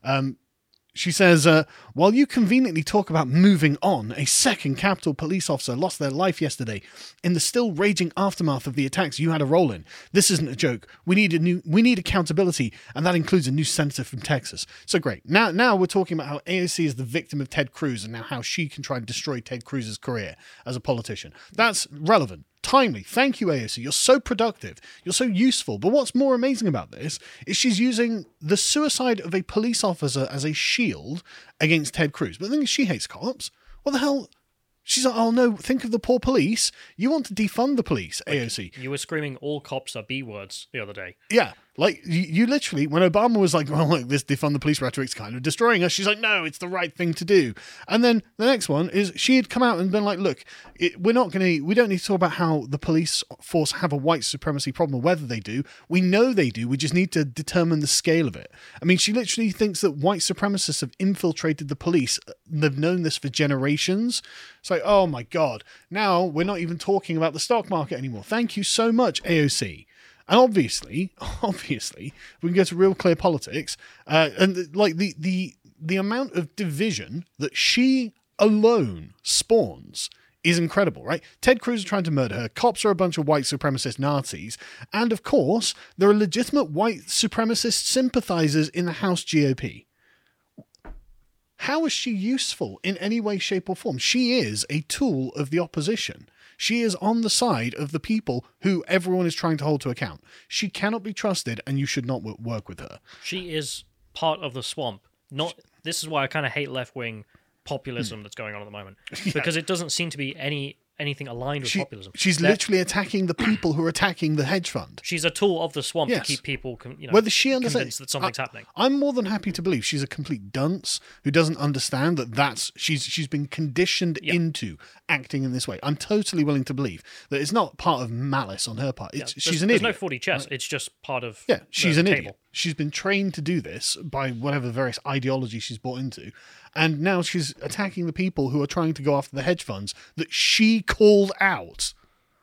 Speaker 1: she says, while you conveniently talk about moving on, a second Capitol police officer lost their life yesterday in the still raging aftermath of the attacks you had a role in. This isn't a joke. We need accountability, and that includes a new senator from Texas. So great. Now we're talking about how AOC is the victim of Ted Cruz and now how she can try and destroy Ted Cruz's career as a politician. That's relevant. Timely. Thank you, AOC. You're so productive. You're so useful. But what's more amazing about this is she's using the suicide of a police officer as a shield against Ted Cruz. But the thing is, she hates cops. What the hell? She's like, oh no, think of the poor police. You want to defund the police, AOC.
Speaker 2: You were screaming all cops are B words the other day.
Speaker 1: Yeah. Like, you literally, when Obama was like, well, look, this defund the police rhetoric's kind of destroying us, she's like, no, it's the right thing to do. And then the next one is she had come out and been like, look, we don't need to talk about how the police force have a white supremacy problem or whether they do. We know they do. We just need to determine the scale of it. I mean, she literally thinks that white supremacists have infiltrated the police. They've known this for generations. It's like, oh my God. Now we're not even talking about the stock market anymore. Thank you so much, AOC. And obviously, we can go to real clear politics, and like the amount of division that she alone spawns is incredible, right? Ted Cruz is trying to murder her. Cops are a bunch of white supremacist Nazis. And of course, there are legitimate white supremacist sympathizers in the House GOP. How is she useful in any way, shape, or form? She is a tool of the opposition. She is on the side of the people who everyone is trying to hold to account. She cannot be trusted, and you should not work with her.
Speaker 2: She is part of the swamp. This is why I kind of hate left-wing populism that's going on at the moment, because it doesn't seem to be anything aligned with populism.
Speaker 1: She's literally attacking the people who are attacking the hedge fund.
Speaker 2: She's a tool of the swamp to keep people
Speaker 1: whether she
Speaker 2: convinced that something's happening.
Speaker 1: I'm more than happy to believe she's a complete dunce who doesn't understand that she's been conditioned into acting in this way. I'm totally willing to believe that it's not part of malice on her part. She's an idiot.
Speaker 2: There's no 4D chess. Right? It's just part of
Speaker 1: she's an
Speaker 2: table.
Speaker 1: idiot. She's been trained to do this by whatever various ideology she's bought into. And now she's attacking the people who are trying to go after the hedge funds that she called out.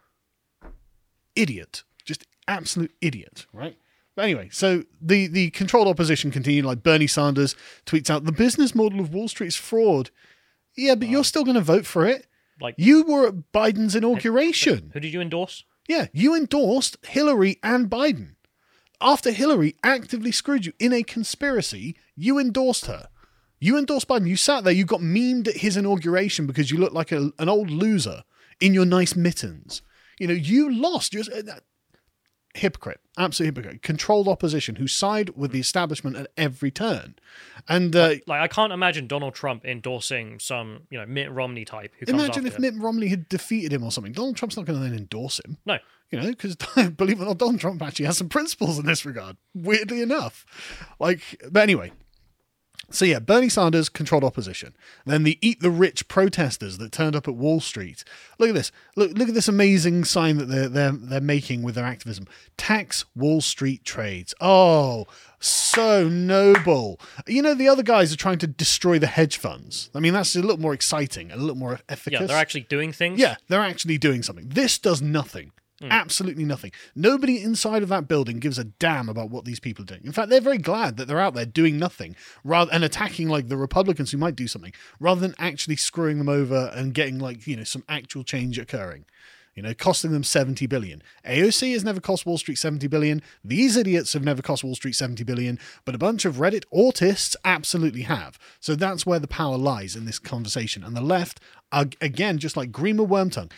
Speaker 1: Idiot. Just absolute idiot, right? But anyway, so the controlled opposition continued, like Bernie Sanders tweets out, the business model of Wall Street is fraud. Yeah, but you're still going to vote for it. Like you were at Biden's inauguration.
Speaker 2: Who did you endorse?
Speaker 1: Yeah, you endorsed Hillary and Biden. After Hillary actively screwed you in a conspiracy, you endorsed her. You endorsed Biden. You sat there. You got memed at his inauguration because you looked like an old loser in your nice mittens. You lost. You're hypocrite. Absolute hypocrite. Controlled opposition who side with the establishment at every turn. And
Speaker 2: I can't imagine Donald Trump endorsing some Mitt Romney type who comes
Speaker 1: imagine
Speaker 2: after
Speaker 1: if Mitt Romney had defeated him or something. Donald Trump's not going to then endorse him.
Speaker 2: No.
Speaker 1: Because believe it or not, Donald Trump actually has some principles in this regard. Weirdly enough. But anyway. So yeah, Bernie Sanders controlled opposition. Then the Eat the Rich protesters that turned up at Wall Street. Look at this. Look at this amazing sign that they're making with their activism. Tax Wall Street trades. Oh, so noble. The other guys are trying to destroy the hedge funds. I mean, that's a little more exciting, a little more efficacious.
Speaker 2: Yeah, they're actually doing things.
Speaker 1: Yeah, they're actually doing something. This does nothing. Absolutely nothing. Nobody inside of that building gives a damn about what these people are doing. In fact, they're very glad that they're out there doing nothing and attacking like the Republicans who might do something rather than actually screwing them over and getting some actual change occurring. Costing them $70 billion. AOC has never cost Wall Street $70 billion. These idiots have never cost Wall Street $70 billion, but a bunch of Reddit autists absolutely have. So that's where the power lies in this conversation. And the left are, again, just like Greener Wormtongue.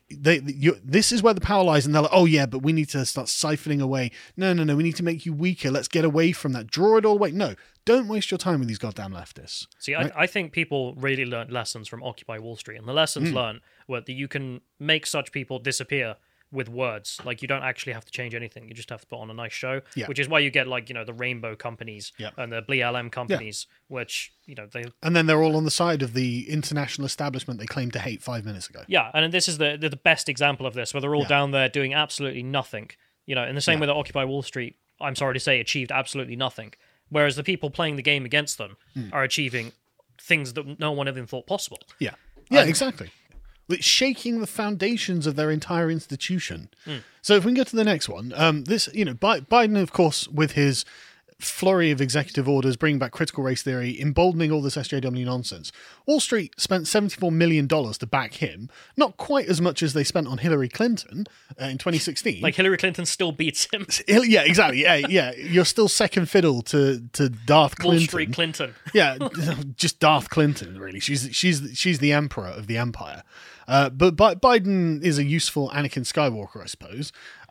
Speaker 1: This is where the power lies, and they're like, oh yeah, but we need to start siphoning away. No, we need to make you weaker. Let's get away from that. Draw it all away. No, don't waste your time with these goddamn leftists.
Speaker 2: See, right? I think people really learned lessons from Occupy Wall Street, and the lessons learned were that you can make such people disappear with words. You don't actually have to change anything. You just have to put on a nice show, which is why you get the rainbow companies and the BLM companies, which they. And
Speaker 1: then they're all on the side of the international establishment they claimed to hate 5 minutes ago.
Speaker 2: Yeah, and this is the best example of this, where they're all down there doing absolutely nothing. In the same way that Occupy Wall Street, I'm sorry to say, achieved absolutely nothing. Whereas the people playing the game against them are achieving things that no one even thought possible.
Speaker 1: Yeah, exactly. It's shaking the foundations of their entire institution. So if we can get to the next one, Biden, of course, with his flurry of executive orders, bringing back critical race theory, emboldening all this SJW nonsense. Wall Street spent $74 million to back him, not quite as much as they spent on Hillary Clinton in 2016.
Speaker 2: Hillary Clinton still beats him.
Speaker 1: Yeah, exactly. Yeah. You're still second fiddle to Darth Clinton.
Speaker 2: Wall Street Clinton.
Speaker 1: Yeah, just Darth Clinton, really. She's the emperor of the empire. But Biden is a useful Anakin Skywalker, I suppose.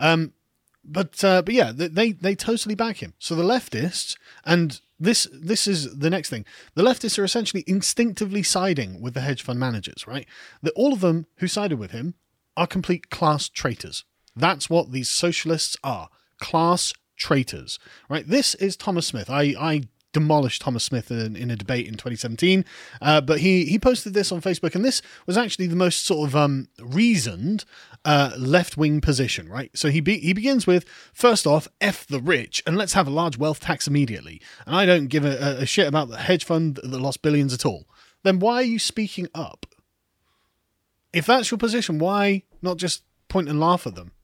Speaker 1: But yeah, they totally back him. So the leftists, and this is the next thing, the leftists are essentially instinctively siding with the hedge fund managers, right? That all of them who sided with him are complete class traitors. That's what these socialists are, class traitors, right? This is Thomas Smith. I demolished Thomas Smith in a debate in 2017, but he posted this on Facebook, and this was actually the most sort of reasoned left-wing position, right? So he begins with, first off, F the rich, and let's have a large wealth tax immediately. And I don't give a shit about the hedge fund that lost billions at all. Then why are you speaking up? If that's your position, why not just point and laugh at them?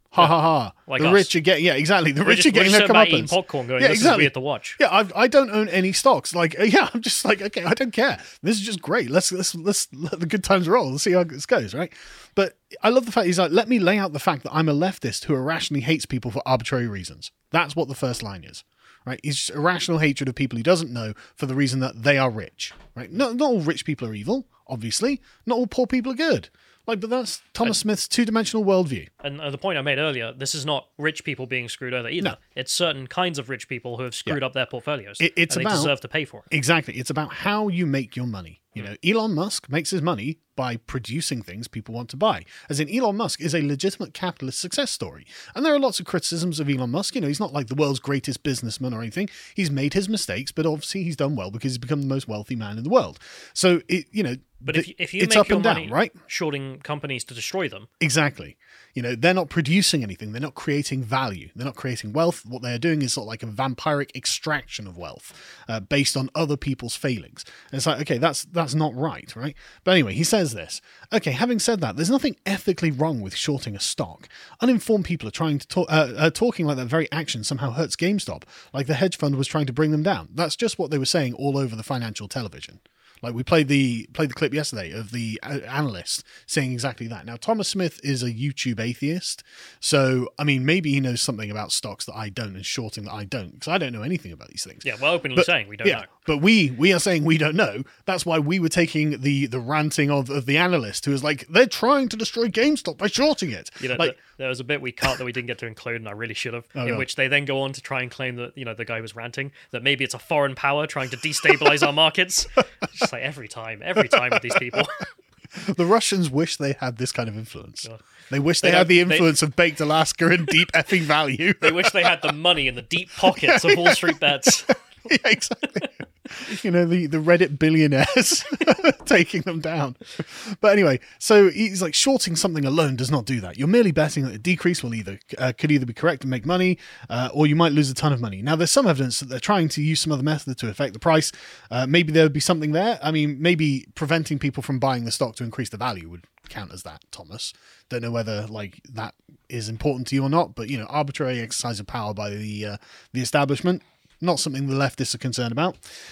Speaker 1: Ha ha ha.
Speaker 2: Like
Speaker 1: the
Speaker 2: us.
Speaker 1: rich are getting, yeah, exactly. The rich are
Speaker 2: We're
Speaker 1: getting
Speaker 2: just
Speaker 1: their
Speaker 2: sitting back eating
Speaker 1: comeuppance.
Speaker 2: popcorn going,
Speaker 1: Yeah,
Speaker 2: this
Speaker 1: exactly.
Speaker 2: is weird to watch.
Speaker 1: Yeah, I don't own any stocks. Like, yeah, I'm just like, okay, I don't care. This is just great. Let's let the good times roll. Let's see how this goes, right? But I love the fact he's like, let me lay out the fact that I'm a leftist who irrationally hates people for arbitrary reasons. That's what the first line is, right? It's just irrational hatred of people he doesn't know for the reason that they are rich, right? Not all rich people are evil, obviously. Not all poor people are good. Like, but that's Thomas Smith's two-dimensional worldview.
Speaker 2: And the point I made earlier, this is not rich people being screwed over either.
Speaker 1: No.
Speaker 2: It's certain kinds of rich people who have screwed up their portfolios.
Speaker 1: It's
Speaker 2: and
Speaker 1: about-
Speaker 2: they deserve to pay for it.
Speaker 1: Exactly. It's about how you make your money. You know, Elon Musk makes his money by producing things people want to buy. As in, Elon Musk is a legitimate capitalist success story. And there are lots of criticisms of Elon Musk. You know, he's not like the world's greatest businessman or anything. He's made his mistakes, but obviously he's done well because he's become the most wealthy man in the world. So,
Speaker 2: But if you
Speaker 1: it's
Speaker 2: make
Speaker 1: up
Speaker 2: your
Speaker 1: and
Speaker 2: money
Speaker 1: down, right?
Speaker 2: shorting companies to destroy them,
Speaker 1: Exactly. You know, they're not producing anything. They're not creating value. They're not creating wealth. What they're doing is sort of like a vampiric extraction of wealth based on other people's failings. And it's like, okay, that's not right, right? But anyway, he says this. Okay, having said that, there's nothing ethically wrong with shorting a stock. Uninformed people are trying to talking like that very action somehow hurts GameStop, like the hedge fund was trying to bring them down. That's just what they were saying all over the financial television. Like we played the clip yesterday of the analyst saying exactly that. Now, Thomas Smith is a YouTube atheist. So, I mean, maybe he knows something about stocks that I don't and shorting that I don't, because I don't know anything about these things.
Speaker 2: yeah, we're openly saying we don't know.
Speaker 1: But we are saying we don't know. That's why we were taking the ranting of the analyst who was like, they're trying to destroy GameStop by shorting it.
Speaker 2: You know,
Speaker 1: Like,
Speaker 2: there was a bit we cut that we didn't get to include, and I really should have, in
Speaker 1: no.
Speaker 2: which they then go on to try and claim that, the guy was ranting, that maybe it's a foreign power trying to destabilize our markets. Just like every time with these people.
Speaker 1: the Russians wish they had this kind of influence.
Speaker 2: God.
Speaker 1: They wish they
Speaker 2: They
Speaker 1: had the
Speaker 2: don't- they-
Speaker 1: influence of Baked Alaska and Deep Effing Value.
Speaker 2: They wish they had the money in the deep pockets of Wall Street bets.
Speaker 1: Yeah, exactly. You know, the Reddit billionaires taking them down. But anyway, so he's like, shorting something alone does not do that. You're merely betting that a decrease will could either be correct and make money, or you might lose a ton of money. Now, there's some evidence that they're trying to use some other method to affect the price. Maybe there would be something there. I mean, maybe preventing people from buying the stock to increase the value would count as that, Thomas. Don't know whether like that is important to you or not, but arbitrary exercise of power by the establishment, not something the leftists are concerned about.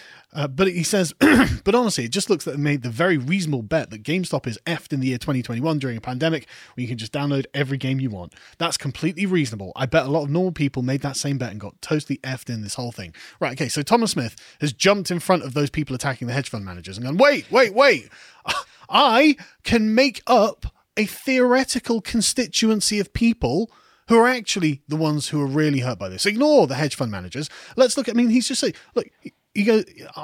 Speaker 1: But he says, but honestly, it just looks like they made the very reasonable bet that GameStop is effed in the year 2021 during a pandemic where you can just download every game you want. That's completely reasonable. I bet a lot of normal people made that same bet and got totally effed in this whole thing. Right, okay, so Thomas Smith has jumped in front of those people attacking the hedge fund managers and gone, wait. I can make up a theoretical constituency of people who are actually the ones who are really hurt by this. Ignore the hedge fund managers. Let's look at, he's just saying, look, he goes,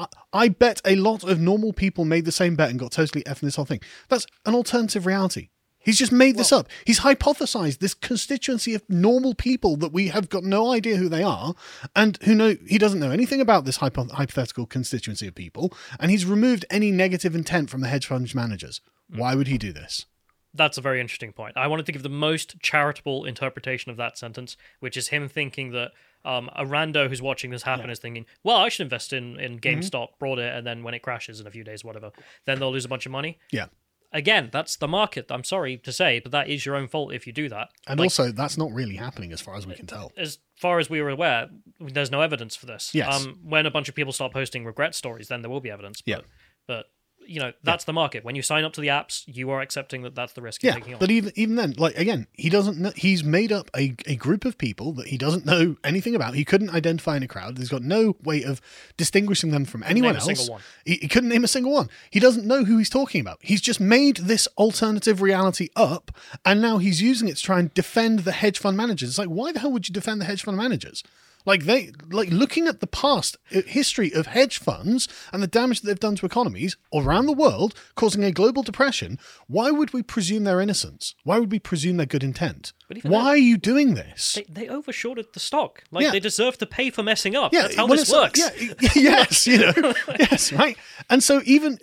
Speaker 1: I bet a lot of normal people made the same bet and got totally effed in this whole thing. That's an alternative reality. He's just made this up. He's hypothesized this constituency of normal people that we have got no idea who they are, and he doesn't know anything about this hypothetical constituency of people, and he's removed any negative intent from the hedge fund managers. Why would he do this?
Speaker 2: That's a very interesting point. I wanted to give the most charitable interpretation of that sentence, which is him thinking that a rando who's watching this happen is thinking, well, I should invest in GameStop, broad it, and then when it crashes in a few days, whatever, then they'll lose a bunch of money.
Speaker 1: Yeah.
Speaker 2: Again, that's the market. I'm sorry to say, but that is your own fault if you do that.
Speaker 1: And also, that's not really happening as far as we can tell.
Speaker 2: As far as we were aware, there's no evidence for this.
Speaker 1: Yes.
Speaker 2: When a bunch of people start posting regret stories, then there will be evidence.
Speaker 1: Yeah.
Speaker 2: But that's the market. When you sign up to the apps, you are accepting that that's the risk you're taking on.
Speaker 1: But even then, like, again, he doesn't know. He's made up a group of people that he doesn't know anything about. He couldn't identify in a crowd. He's got no way of distinguishing them from anyone else.
Speaker 2: Name a single one.
Speaker 1: He couldn't name a single one. He doesn't know who he's talking about. He's just made this alternative reality up, and now he's using it to try and defend the hedge fund managers. It's like, why the hell would you defend the hedge fund managers? Like looking at the past history of hedge funds and the damage that they've done to economies all around the world, causing a global depression, why would we presume their innocence? Why would we presume their good intent? Why are you doing this?
Speaker 2: They overshorted the stock. They deserve to pay for messing up.
Speaker 1: Yeah,
Speaker 2: That's how
Speaker 1: well,
Speaker 2: this works.
Speaker 1: Yes, yes, right. And so even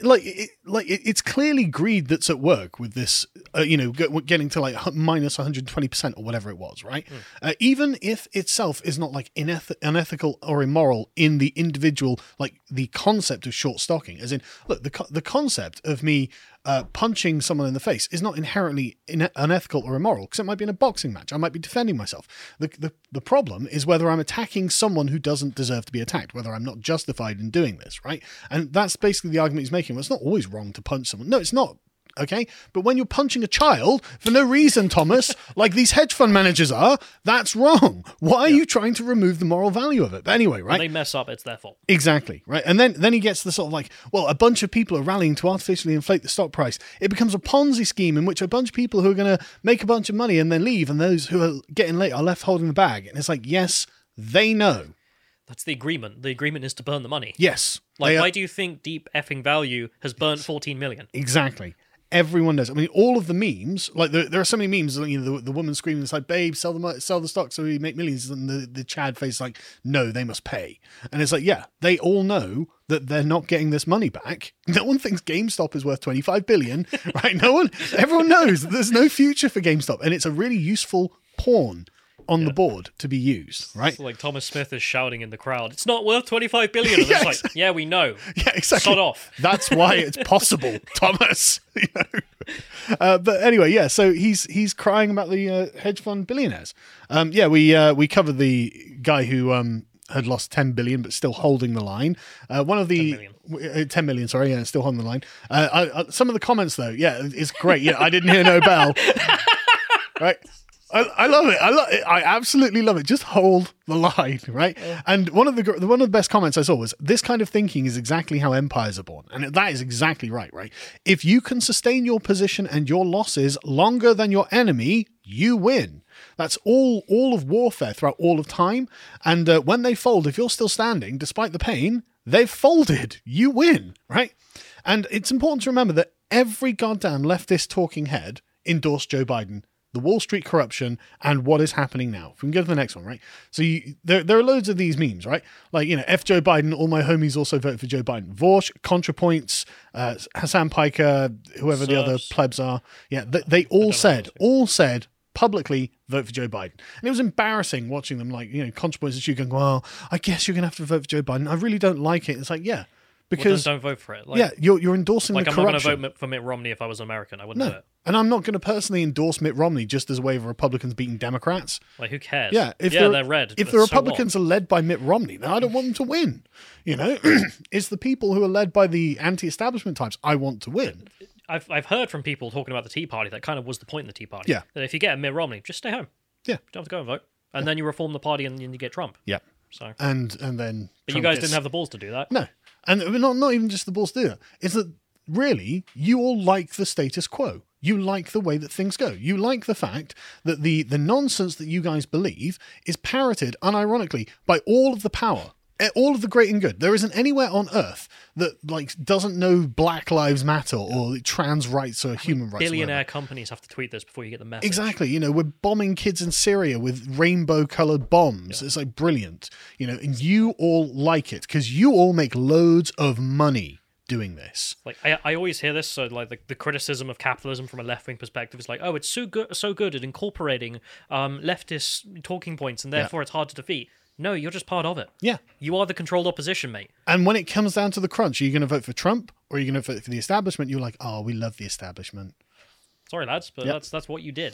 Speaker 1: it's clearly greed that's at work with this. Getting to like minus 120% or whatever it was, right? Even if itself is not like unethical or immoral in the individual, like the concept of short stocking, as in, look, the concept of me punching someone in the face is not inherently unethical or immoral, because it might be in a boxing match. I might be defending myself. The problem is whether I'm attacking someone who doesn't deserve to be attacked, whether I'm not justified in doing this, right? And that's basically the argument he's making. Well, it's not always wrong to punch someone. No, it's not. Okay, but when you're punching a child for no reason, Thomas, like these hedge fund managers are, that's wrong. Why are you trying to remove the moral value of it? But anyway, right?
Speaker 2: When they mess up, it's their fault.
Speaker 1: Exactly, right? And then he gets the sort of like, well, a bunch of people are rallying to artificially inflate the stock price. It becomes a Ponzi scheme in which a bunch of people who are going to make a bunch of money and then leave, and those who are getting late are left holding the bag. And it's like, yes, they know.
Speaker 2: That's the agreement. The agreement is to burn the money.
Speaker 1: Yes.
Speaker 2: Like, why do you think Deep Effing Value has burnt 14 million?
Speaker 1: Exactly. Everyone knows. I mean, all of the memes, like there are so many memes. You know, the woman screaming, "It's like, babe, sell the stock so we make millions." And the Chad face like, "No, they must pay." And it's like, yeah, they all know that they're not getting this money back. No one thinks GameStop is worth 25 billion, right? Everyone knows that there's no future for GameStop, and it's a really useful pawn on the board to be used, right?
Speaker 2: So like Thomas Smith is shouting in the crowd, "It's not worth 25 billion." And it's like, yeah, we know.
Speaker 1: Yeah, exactly.
Speaker 2: Sod off.
Speaker 1: That's why it's possible, Thomas. You know? But anyway, yeah. So he's crying about the hedge fund billionaires. We covered the guy who had lost 10 billion but still holding the line. One of the 10 million, sorry, yeah, still holding the line. Some of the comments though, yeah, it's great. Yeah, I didn't hear no bell. Right. I love it. I absolutely love it. Just hold the line, right? And one of the best comments I saw was, "This kind of thinking is exactly how empires are born," and that is exactly right. Right? If you can sustain your position and your losses longer than your enemy, you win. That's all of warfare throughout all of time. And when they fold, if you're still standing despite the pain, they've folded. You win, right? And it's important to remember that every goddamn leftist talking head endorsed Joe Biden, the Wall Street corruption, and what is happening now. If we can go to the next one, right? So there are loads of these memes, right? Like, you know, F Joe Biden, all my homies also vote for Joe Biden. Vorsh, ContraPoints, Hassan Piker, whoever the other plebs are. Yeah, they all said publicly, vote for Joe Biden. And it was embarrassing watching them, like, you know, ContraPoints and you going, well, I guess you're going to have to vote for Joe Biden. I really don't like it. It's like, yeah. Because
Speaker 2: don't vote for it. Like,
Speaker 1: yeah, you're endorsing the corruption.
Speaker 2: I'm not going to vote for Mitt Romney if I was American. I wouldn't do it.
Speaker 1: And I'm not going to personally endorse Mitt Romney just as a way of Republicans beating Democrats.
Speaker 2: Like, who cares?
Speaker 1: Yeah,
Speaker 2: they're red.
Speaker 1: If the Republicans are led by Mitt Romney, then I don't want them to win. You know, it's the people who are led by the anti-establishment types I want to win.
Speaker 2: I've heard from people talking about the Tea Party that kind of was the point in the Tea Party.
Speaker 1: Yeah.
Speaker 2: That if you get a Mitt Romney, just stay home.
Speaker 1: Yeah.
Speaker 2: You don't have to go and vote. And then you reform the party and you get Trump.
Speaker 1: Yeah.
Speaker 2: So.
Speaker 1: And then.
Speaker 2: But you guys didn't have the balls to do that.
Speaker 1: No. And not even just the balls to do that. It's that really you all like the status quo. You like the way that things go. You like the fact that the nonsense that you guys believe is parroted unironically by all of the power, all of the great and good. There isn't anywhere on earth that like doesn't know Black Lives Matter or trans rights or human rights.
Speaker 2: Billionaire companies have to tweet this before you get the message.
Speaker 1: Exactly. You know, we're bombing kids in Syria with rainbow-colored bombs. Yeah. It's like brilliant. You know, and you all like it because you all make loads of money doing this.
Speaker 2: Like I always hear this. So like the criticism of capitalism from a left-wing perspective is like, oh, it's so good at incorporating leftist talking points, and therefore it's hard to defeat. No, you're just part of it.
Speaker 1: Yeah.
Speaker 2: You are the controlled opposition, mate.
Speaker 1: And when it comes down to the crunch, are you going to vote for Trump or are you going to vote for the establishment? You're like, oh, we love the establishment.
Speaker 2: Sorry, lads, but that's what you did.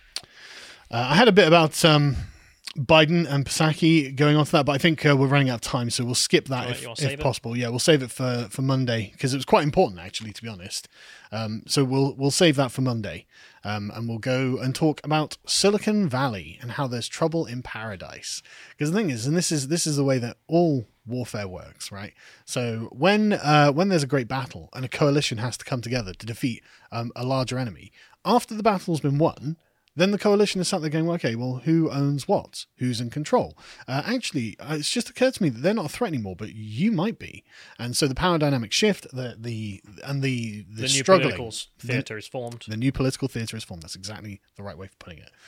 Speaker 1: I had a bit about Biden and Psaki going on to that, but I think we're running out of time, so we'll skip that if possible. Yeah, we'll save it for Monday because it was quite important, actually, to be honest. So we'll save that for Monday, and we'll go and talk about Silicon Valley and how there's trouble in paradise. Because the thing is, and this is the way that all warfare works, right? So when there's a great battle and a coalition has to come together to defeat a larger enemy, after the battle's been won, then the coalition is sat there going, okay, well, who owns what? Who's in control? Actually, it's just occurred to me that they're not a threat anymore, but you might be. And so the power dynamic shift, the
Speaker 2: new
Speaker 1: struggling,
Speaker 2: political theatre is formed.
Speaker 1: The new political theatre is formed. That's exactly the right way for putting it.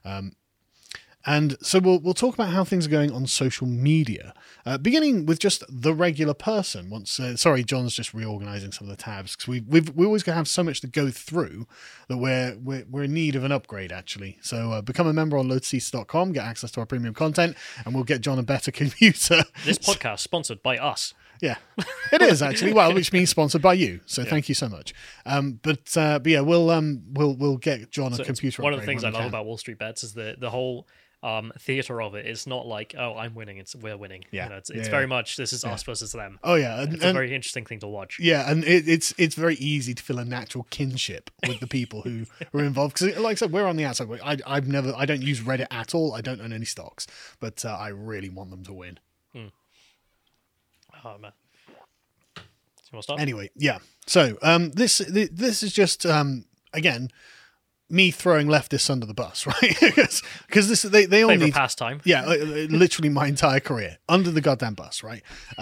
Speaker 1: And so we'll talk about how things are going on social media, beginning with just the regular person. Sorry, John's just reorganizing some of the tabs because we always gonna have so much to go through that we're in need of an upgrade actually. So become a member on lotuseast.com, get access to our premium content, and we'll get John a better computer.
Speaker 2: This podcast sponsored by us.
Speaker 1: Yeah, it is actually. Well, which means sponsored by you. So thank you so much. But yeah, we'll get John a computer.
Speaker 2: One of the
Speaker 1: upgrade
Speaker 2: things
Speaker 1: when
Speaker 2: I
Speaker 1: we
Speaker 2: love
Speaker 1: can.
Speaker 2: about Wall Street Bets is the whole theater of it. It's not like, oh, I'm winning. It's we're winning.
Speaker 1: Yeah.
Speaker 2: You know, it's
Speaker 1: Yeah,
Speaker 2: very much this is us versus them.
Speaker 1: Oh yeah,
Speaker 2: It's a very interesting thing to watch.
Speaker 1: yeah, and it's very easy to feel a natural kinship with the people who are involved because, like I said, we're on the outside. I don't use Reddit at all. I don't own any stocks, but I really want them to win.
Speaker 2: Oh man. So you want to start?
Speaker 1: Anyway, yeah. So this is just again me throwing leftists under the bus, right? Because they all
Speaker 2: Favorite
Speaker 1: need
Speaker 2: pastime.
Speaker 1: yeah, literally my entire career under the goddamn bus, right?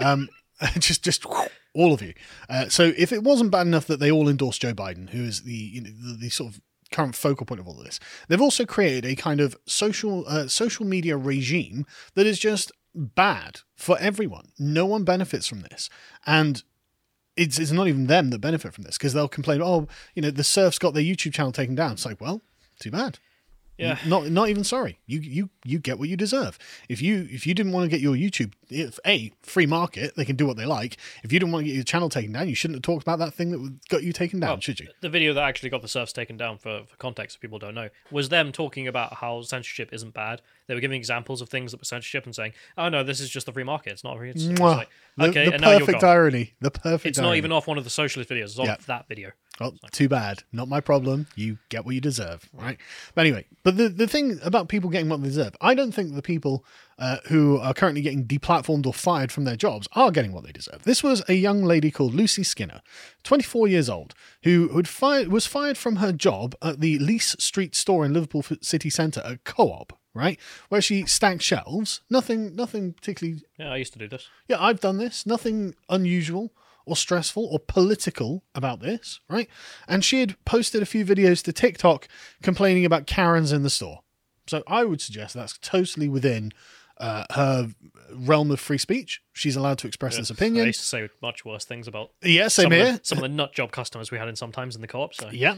Speaker 1: Just all of you. So if it wasn't bad enough that they all endorse Joe Biden, who is the sort of current focal point of all of this, they've also created a kind of social media regime that is just bad for everyone. No one benefits from this, and it's not even them that benefit from this because they'll complain, oh, the Surf's got their YouTube channel taken down. It's like, well, too bad.
Speaker 2: Yeah.
Speaker 1: Not even sorry. You get what you deserve. If you didn't want to get your YouTube, free market, they can do what they like. If you didn't want to get your channel taken down, you shouldn't have talked about that thing that got you taken down, should you?
Speaker 2: The video that actually got the Surfs taken down, for context, if people don't know, was them talking about how censorship isn't bad. They were giving examples of things that were censorship and saying, "Oh no, this is just the free market. It's not free." It's like, okay,
Speaker 1: the
Speaker 2: and now you're
Speaker 1: perfect
Speaker 2: gone.
Speaker 1: irony. The perfect.
Speaker 2: It's
Speaker 1: irony.
Speaker 2: not even off one of the socialist videos. It's off
Speaker 1: Yeah.
Speaker 2: that video.
Speaker 1: Oh, too bad. Not my problem. You get what you deserve, right? But anyway, but the thing about people getting what they deserve, I don't think the people who are currently getting deplatformed or fired from their jobs are getting what they deserve. This was a young lady called Lucy Skinner, 24 years old, who was fired from her job at the Lees Street store in Liverpool city centre at Co-op, right? Where she stacked shelves. Nothing particularly...
Speaker 2: Yeah, I used to do this.
Speaker 1: Yeah, I've done this. Nothing unusual or stressful or political about this, right? And she had posted a few videos to TikTok complaining about Karens in the store. So I would suggest that's totally within her realm of free speech. She's allowed to express this
Speaker 2: I
Speaker 1: opinion.
Speaker 2: used to say much worse things about
Speaker 1: Yeah, same here.
Speaker 2: some of the nut job customers we had in sometimes in the co-op. So
Speaker 1: Yeah.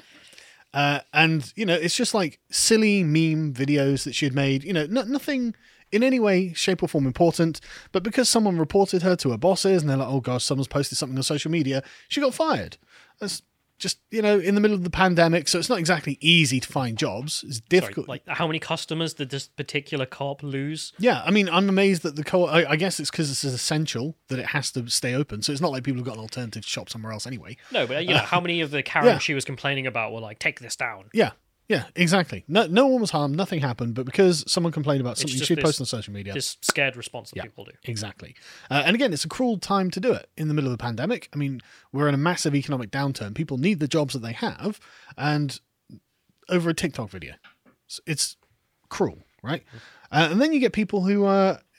Speaker 1: And, it's just like silly meme videos that she had made, nothing in any way, shape or form important. But because someone reported her to her bosses and they're like, oh gosh, someone's posted something on social media, she got fired. That's just, in the middle of the pandemic. So it's not exactly easy to find jobs. It's difficult.
Speaker 2: Like, how many customers did this particular co-op lose?
Speaker 1: Yeah, I mean, I'm amazed that the co-op, I guess it's because it's essential that it has to stay open. So it's not like people have got an alternative shop somewhere else anyway.
Speaker 2: No, but how many of the Karens she was complaining about were like, take this down?
Speaker 1: Yeah, exactly. No one was harmed, nothing happened, but because someone complained about something she'd posted on social media.
Speaker 2: This scared response that people do.
Speaker 1: Exactly. And again, it's a cruel time to do it in the middle of the pandemic. I mean, we're in a massive economic downturn. People need the jobs that they have, and over a TikTok video. It's cruel, right? And then you get people who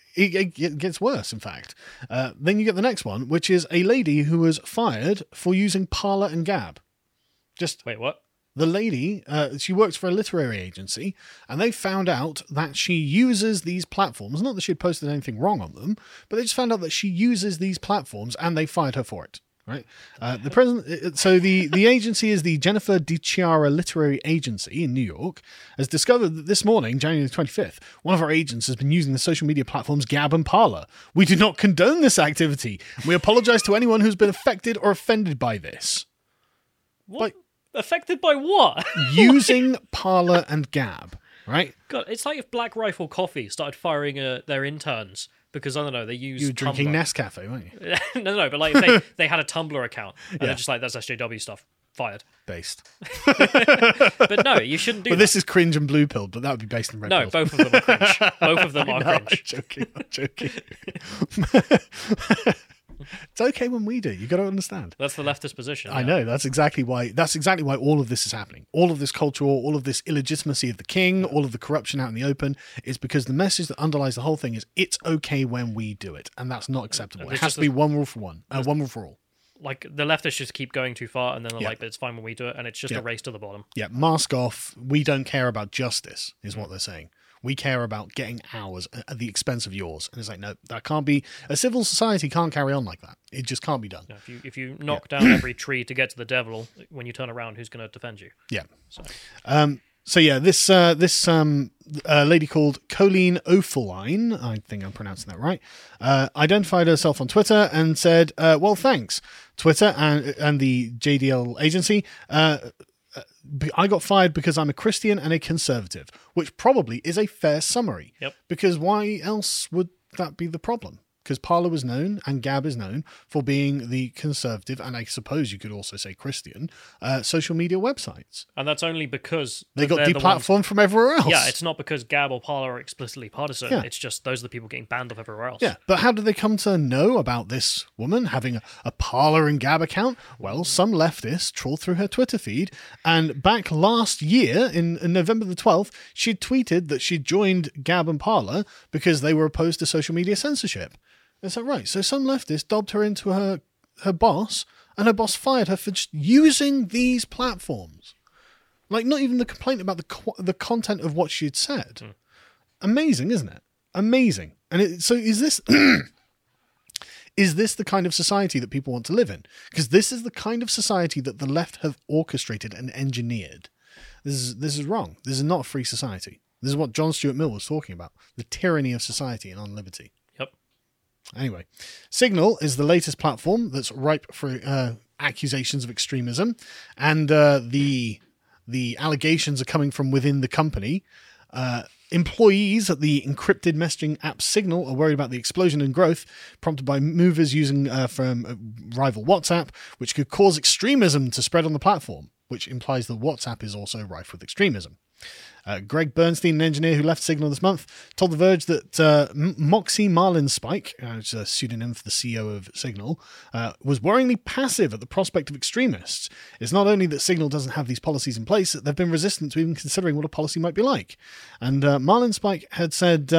Speaker 1: it gets worse, in fact. Then you get the next one, which is a lady who was fired for using Parler and Gab.
Speaker 2: Wait, what?
Speaker 1: The lady, she works for a literary agency, and they found out that she uses these platforms. Not that she had posted anything wrong on them, but they just found out that she uses these platforms, and they fired her for it. Right? The president. So the agency is the Jennifer DiChiara Literary Agency in New York. Has discovered that this morning, January 25th, one of our agents has been using the social media platforms Gab and Parler. We do not condone this activity. We apologize to anyone who's been affected or offended by this.
Speaker 2: What? Affected by what?
Speaker 1: Using Parler and Gab, right?
Speaker 2: God, it's like if Black Rifle Coffee started firing their interns because, I don't know, they use
Speaker 1: You were drinking
Speaker 2: Tumblr.
Speaker 1: Nescafe, weren't you?
Speaker 2: no, but like if they had a Tumblr account and they're just like, that's SJW stuff, fired.
Speaker 1: Based.
Speaker 2: But no, you shouldn't do
Speaker 1: Well,
Speaker 2: that.
Speaker 1: this is cringe and blue pilled, but that would be based in red
Speaker 2: No,
Speaker 1: pill.
Speaker 2: both of them are cringe. Both of them are
Speaker 1: No,
Speaker 2: cringe.
Speaker 1: I'm joking. It's okay when we do. You got to understand.
Speaker 2: That's the leftist position.
Speaker 1: I know. That's exactly why all of this is happening. All of this cultural, all of this illegitimacy of the king, all of the corruption out in the open is because the message that underlies the whole thing is it's okay when we do it, and that's not acceptable. It has to be one rule for one rule for all.
Speaker 2: Like, the leftists just keep going too far, and then they're
Speaker 1: Yeah.
Speaker 2: like, but it's fine when we do it, and it's just a race to the bottom.
Speaker 1: Yeah, mask off. We don't care about justice, is what they're saying. We care about getting ours at the expense of yours. And it's like, no, that can't be. A civil society can't carry on like that. It just can't be done.
Speaker 2: You know, if you knock down every tree to get to the devil, when you turn around, who's going to defend you?
Speaker 1: Yeah.
Speaker 2: So
Speaker 1: So yeah, this lady called Colleen O'Faline, I think I'm pronouncing that right, identified herself on Twitter and said, well, thanks, Twitter and the JDL agency. I got fired because I'm a Christian and a conservative, which probably is a fair summary.
Speaker 2: Yep.
Speaker 1: Because why else would that be the problem? Because Parler was known, and Gab is known, for being the conservative, and I suppose you could also say Christian, social media websites.
Speaker 2: And that's only because
Speaker 1: They got
Speaker 2: they're the ones-
Speaker 1: deplatformed from everywhere else.
Speaker 2: Yeah, it's not because Gab or Parler are explicitly partisan.
Speaker 1: Yeah.
Speaker 2: It's just those are the people getting banned off everywhere else.
Speaker 1: Yeah, but how did they come to know about this woman having a Parler and Gab account? Well, some leftists trawled through her Twitter feed, and back last year, in November the 12th, she tweeted that she'd joined Gab and Parler because they were opposed to social media censorship. Is that right? So some leftist dobbed her into her boss, and her boss fired her for just using these platforms. Like, not even the complaint about the content of what she had said. Amazing, isn't it? Amazing. And so is this... Is this the kind of society that people want to live in? Because this is the kind of society that the left have orchestrated and engineered. This is wrong. This is not a free society. This is what John Stuart Mill was talking about. The tyranny of society and on liberty.
Speaker 2: Yep.
Speaker 1: Anyway, Signal is the latest platform that's ripe for accusations of extremism, and the allegations are coming from within the company. Employees at the encrypted messaging app Signal are worried about the explosion in growth prompted by movers using from rival WhatsApp, which could cause extremism to spread on the platform, which implies that WhatsApp is also rife with extremism. Greg Bernstein, an engineer who left Signal this month, told The Verge that Moxie Marlinspike, which is a pseudonym for the CEO of Signal, was worryingly passive at the prospect of extremists. It's not only that Signal doesn't have these policies in place, they've been resistant to even considering what a policy might be like. And Marlinspike had said...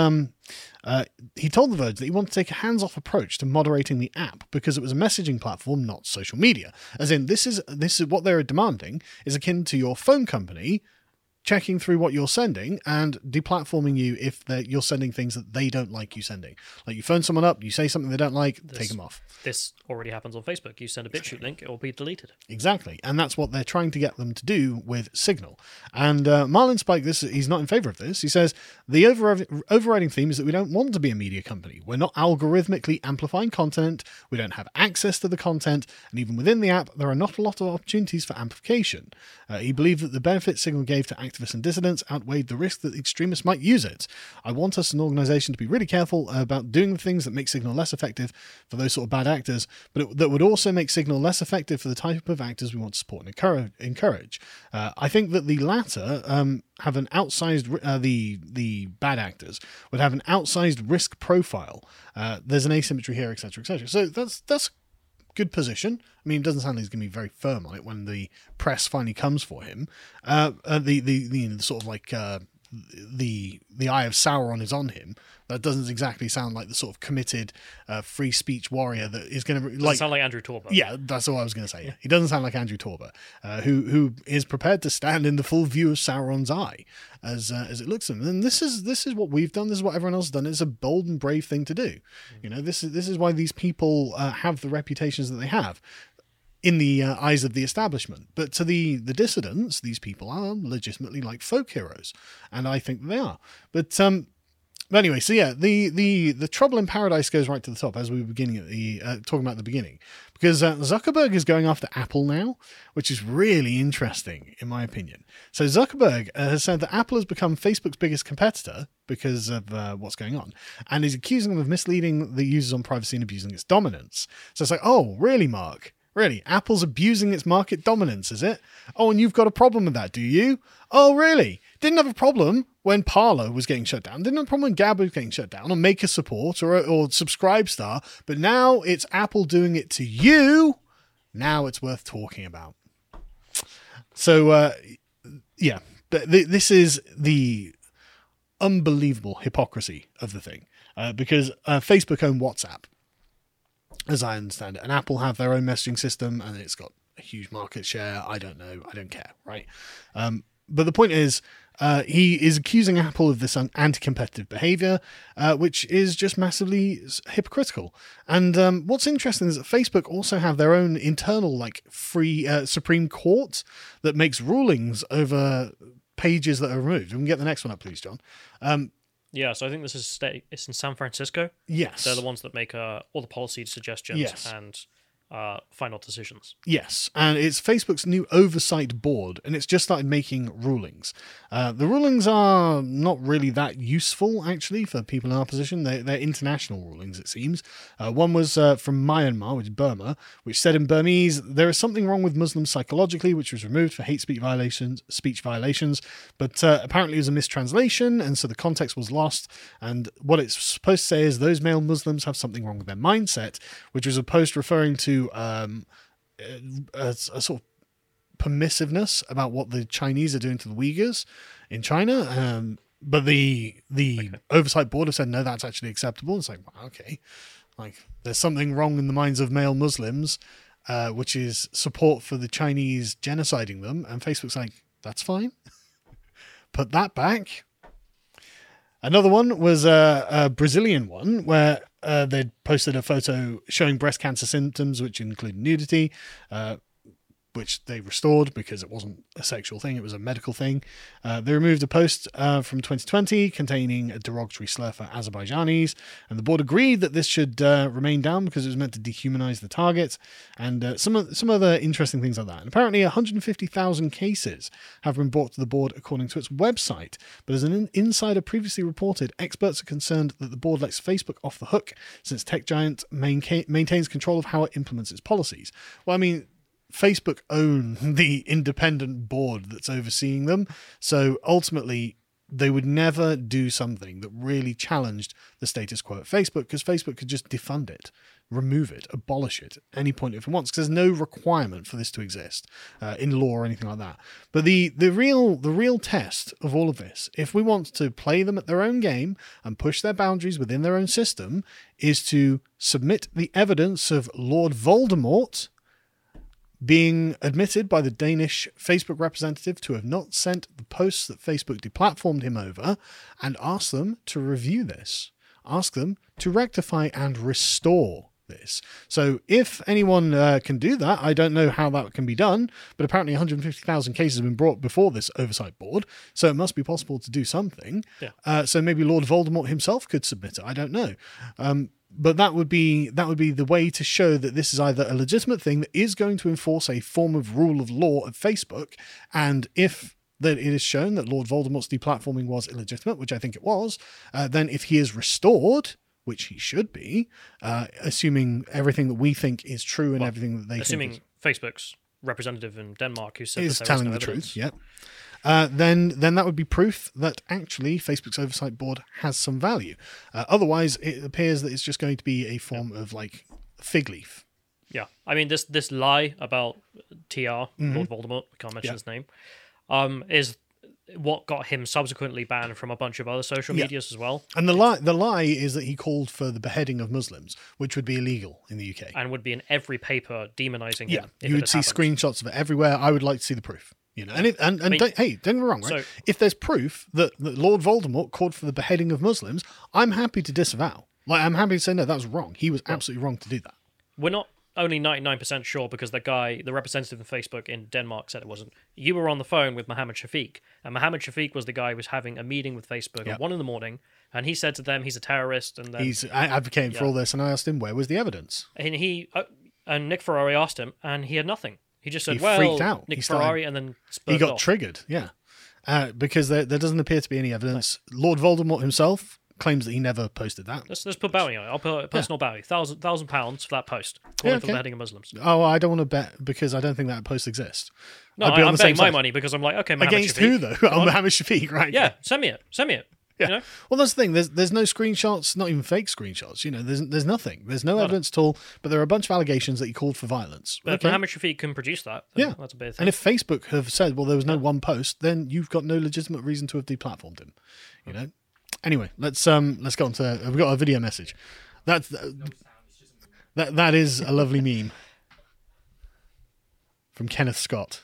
Speaker 1: he told The Verge that he wanted to take a hands-off approach to moderating the app because it was a messaging platform, not social media. As in, this is what they're demanding is akin to your phone company checking through what you're sending and deplatforming you if you're sending things that they don't like you sending. Like, you phone someone up, you say something they don't like, take them off.
Speaker 2: This already happens on Facebook. You send a BitChute link, it will be deleted.
Speaker 1: Exactly. And that's what they're trying to get them to do with Signal. And Marlinspike, he's not in favor of this. He says, the overriding theme is that we don't want to be a media company. We're not algorithmically amplifying content. We don't have access to the content. And even within the app, there are not a lot of opportunities for amplification. He believed that the benefits Signal gave to activists and dissidents outweighed the risk that extremists might use it. I want us as an organisation to be really careful about doing the things that make Signal less effective for those sort of bad actors, but that would also make Signal less effective for the type of actors we want to support and encourage. I think that the latter have an outsized, the bad actors would have an outsized risk profile. There's an asymmetry here, etc., etc. So that's good position. I mean, it doesn't sound like he's going to be very firm on it when the press finally comes for him. The sort of like the eye of Sauron is on him. That doesn't exactly sound like the sort of committed free speech warrior that is going to like
Speaker 2: sound like Andrew Torba.
Speaker 1: Yeah, that's all I was going to say. Yeah. He doesn't sound like Andrew Torba, who is prepared to stand in the full view of Sauron's eye as it looks at him. And this is what we've done. This is what everyone else has done. It's a bold and brave thing to do. You know, this is why these people have the reputations that they have in the eyes of the establishment. But to the dissidents, these people are legitimately like folk heroes, and I think they are. But anyway, so yeah, the trouble in paradise goes right to the top, as we were beginning at the talking about at the beginning, because Zuckerberg is going after Apple now, which is really interesting in my opinion. So Zuckerberg has said that Apple has become Facebook's biggest competitor because of what's going on, and is accusing them of misleading the users on privacy and abusing its dominance. So it's like, oh, really, Mark? Really? Apple's abusing its market dominance, is it? Oh, and you've got a problem with that, do you? Oh, really? Didn't have a problem when Parler was getting shut down. Didn't have a problem when Gab was getting shut down, or Maker Support, or Subscribestar. But now it's Apple doing it to you. Now it's worth talking about. So, yeah. This is the unbelievable hypocrisy of the thing. Because Facebook owned WhatsApp, as I understand it, and Apple have their own messaging system, and it's got a huge market share. I don't know. I don't care, right? But the point is, he is accusing Apple of this anti-competitive behavior, which is just massively hypocritical. And what's interesting is that Facebook also have their own internal, like, free Supreme Court that makes rulings over pages that are removed. We can get the next one up, please, John.
Speaker 2: Yeah, so I think it's in San Francisco.
Speaker 1: Yes.
Speaker 2: They're the ones that make all the policy suggestions
Speaker 1: Yes.
Speaker 2: and final decisions.
Speaker 1: Yes, and it's Facebook's new oversight board, and it's just started making rulings. The rulings are not really that useful, actually, for people in our position. They're international rulings, it seems. One was from Myanmar, which is Burma, which said in Burmese, there is something wrong with Muslims psychologically, which was removed for hate speech violations, but apparently it was a mistranslation, and so the context was lost, and what it's supposed to say is those male Muslims have something wrong with their mindset, which was a post referring to a sort of permissiveness about what the Chinese are doing to the Uyghurs in China. But the oversight board have said, no, that's actually acceptable. It's like, wow, okay. Like, there's something wrong in the minds of male Muslims, which is support for the Chinese genociding them. And Facebook's like, that's fine. Put that back. Another one was a Brazilian one where they'd posted a photo showing breast cancer symptoms, which include nudity, which they restored because it wasn't a sexual thing, it was a medical thing. They removed a post from 2020 containing a derogatory slur for Azerbaijanis, and the board agreed that this should remain down because it was meant to dehumanize the target, and some other interesting things like that. And apparently 150,000 cases have been brought to the board according to its website, but as an insider previously reported, experts are concerned that the board lets Facebook off the hook since tech giant maintains control of how it implements its policies. Well, I mean, Facebook own the independent board that's overseeing them. So ultimately, they would never do something that really challenged the status quo at Facebook, because Facebook could just defund it, remove it, abolish it at any point if it wants, because there's no requirement for this to exist in law or anything like that. But the real test of all of this, if we want to play them at their own game and push their boundaries within their own system, is to submit the evidence of Lord Voldemort being admitted by the Danish Facebook representative to have not sent the posts that Facebook deplatformed him over, and ask them to review this. Ask them to rectify and restore this. So if anyone can do that, I don't know how that can be done, but apparently 150,000 cases have been brought before this oversight board, so it must be possible to do something.
Speaker 2: Yeah.
Speaker 1: So maybe Lord Voldemort himself could submit it. I don't know. But that would be the way to show that this is either a legitimate thing that is going to enforce a form of rule of law at Facebook, and if that it is shown that Lord Voldemort's deplatforming was illegitimate, which I think it was, then if he is restored, which he should be, assuming everything that we think is true and everything that they
Speaker 2: assuming
Speaker 1: think
Speaker 2: Facebook's representative in Denmark who said
Speaker 1: is
Speaker 2: that there
Speaker 1: telling
Speaker 2: was no
Speaker 1: the
Speaker 2: evidence.
Speaker 1: truth, then that would be proof that actually Facebook's oversight board has some value. Otherwise, it appears that it's just going to be a form of like fig leaf.
Speaker 2: Yeah, I mean this lie about TR, Lord Voldemort, we can't mention his name, is what got him subsequently banned from a bunch of other social medias as well.
Speaker 1: And the lie is that he called for the beheading of Muslims, which would be illegal in the UK.
Speaker 2: And would be in every paper demonizing him.
Speaker 1: You would see screenshots of it everywhere. I would like to see the proof. You know, don't get me wrong, right? So, if there's proof that Lord Voldemort called for the beheading of Muslims, I'm happy to disavow. Like, I'm happy to say, no, that was wrong. He was absolutely wrong to do that.
Speaker 2: We're not only 99% sure because the representative of Facebook in Denmark said it wasn't. You were on the phone with Mohammed Shafiq, and Mohammed Shafiq was the guy who was having a meeting with Facebook at 1 a.m, and he said to them he's a terrorist. And then,
Speaker 1: he's advocating for all this, and I asked him, where was the evidence?
Speaker 2: And Nick Ferrari asked him, and he had nothing. He just said,
Speaker 1: he freaked out.
Speaker 2: Nick Ferrari, and then
Speaker 1: he got triggered, because there doesn't appear to be any evidence. No. Lord Voldemort himself claims that he never posted that.
Speaker 2: Let's put bounty on it. I'll put a personal bounty, £1,000 for that post, calling for the beheading of Muslims.
Speaker 1: Oh, I don't want to bet because I don't think that post exists.
Speaker 2: No, I'm betting my money because I'm like, okay, Mohammed
Speaker 1: against
Speaker 2: Shafiq,
Speaker 1: who though? Oh, Mohammed Shafiq, right?
Speaker 2: Yeah, send me it.
Speaker 1: Yeah.
Speaker 2: You know?
Speaker 1: Well, that's the thing. There's no screenshots, not even fake screenshots. You know, there's nothing. There's no evidence at all. But there are a bunch of allegations that he called for violence.
Speaker 2: But if Mohammed Shafiq can produce that, then that's a bit.
Speaker 1: And if Facebook have said, well, there was no one post, then you've got no legitimate reason to have deplatformed him. You know. Anyway, let's go on to. We've got a video message. That is a lovely meme from Kenneth Scott.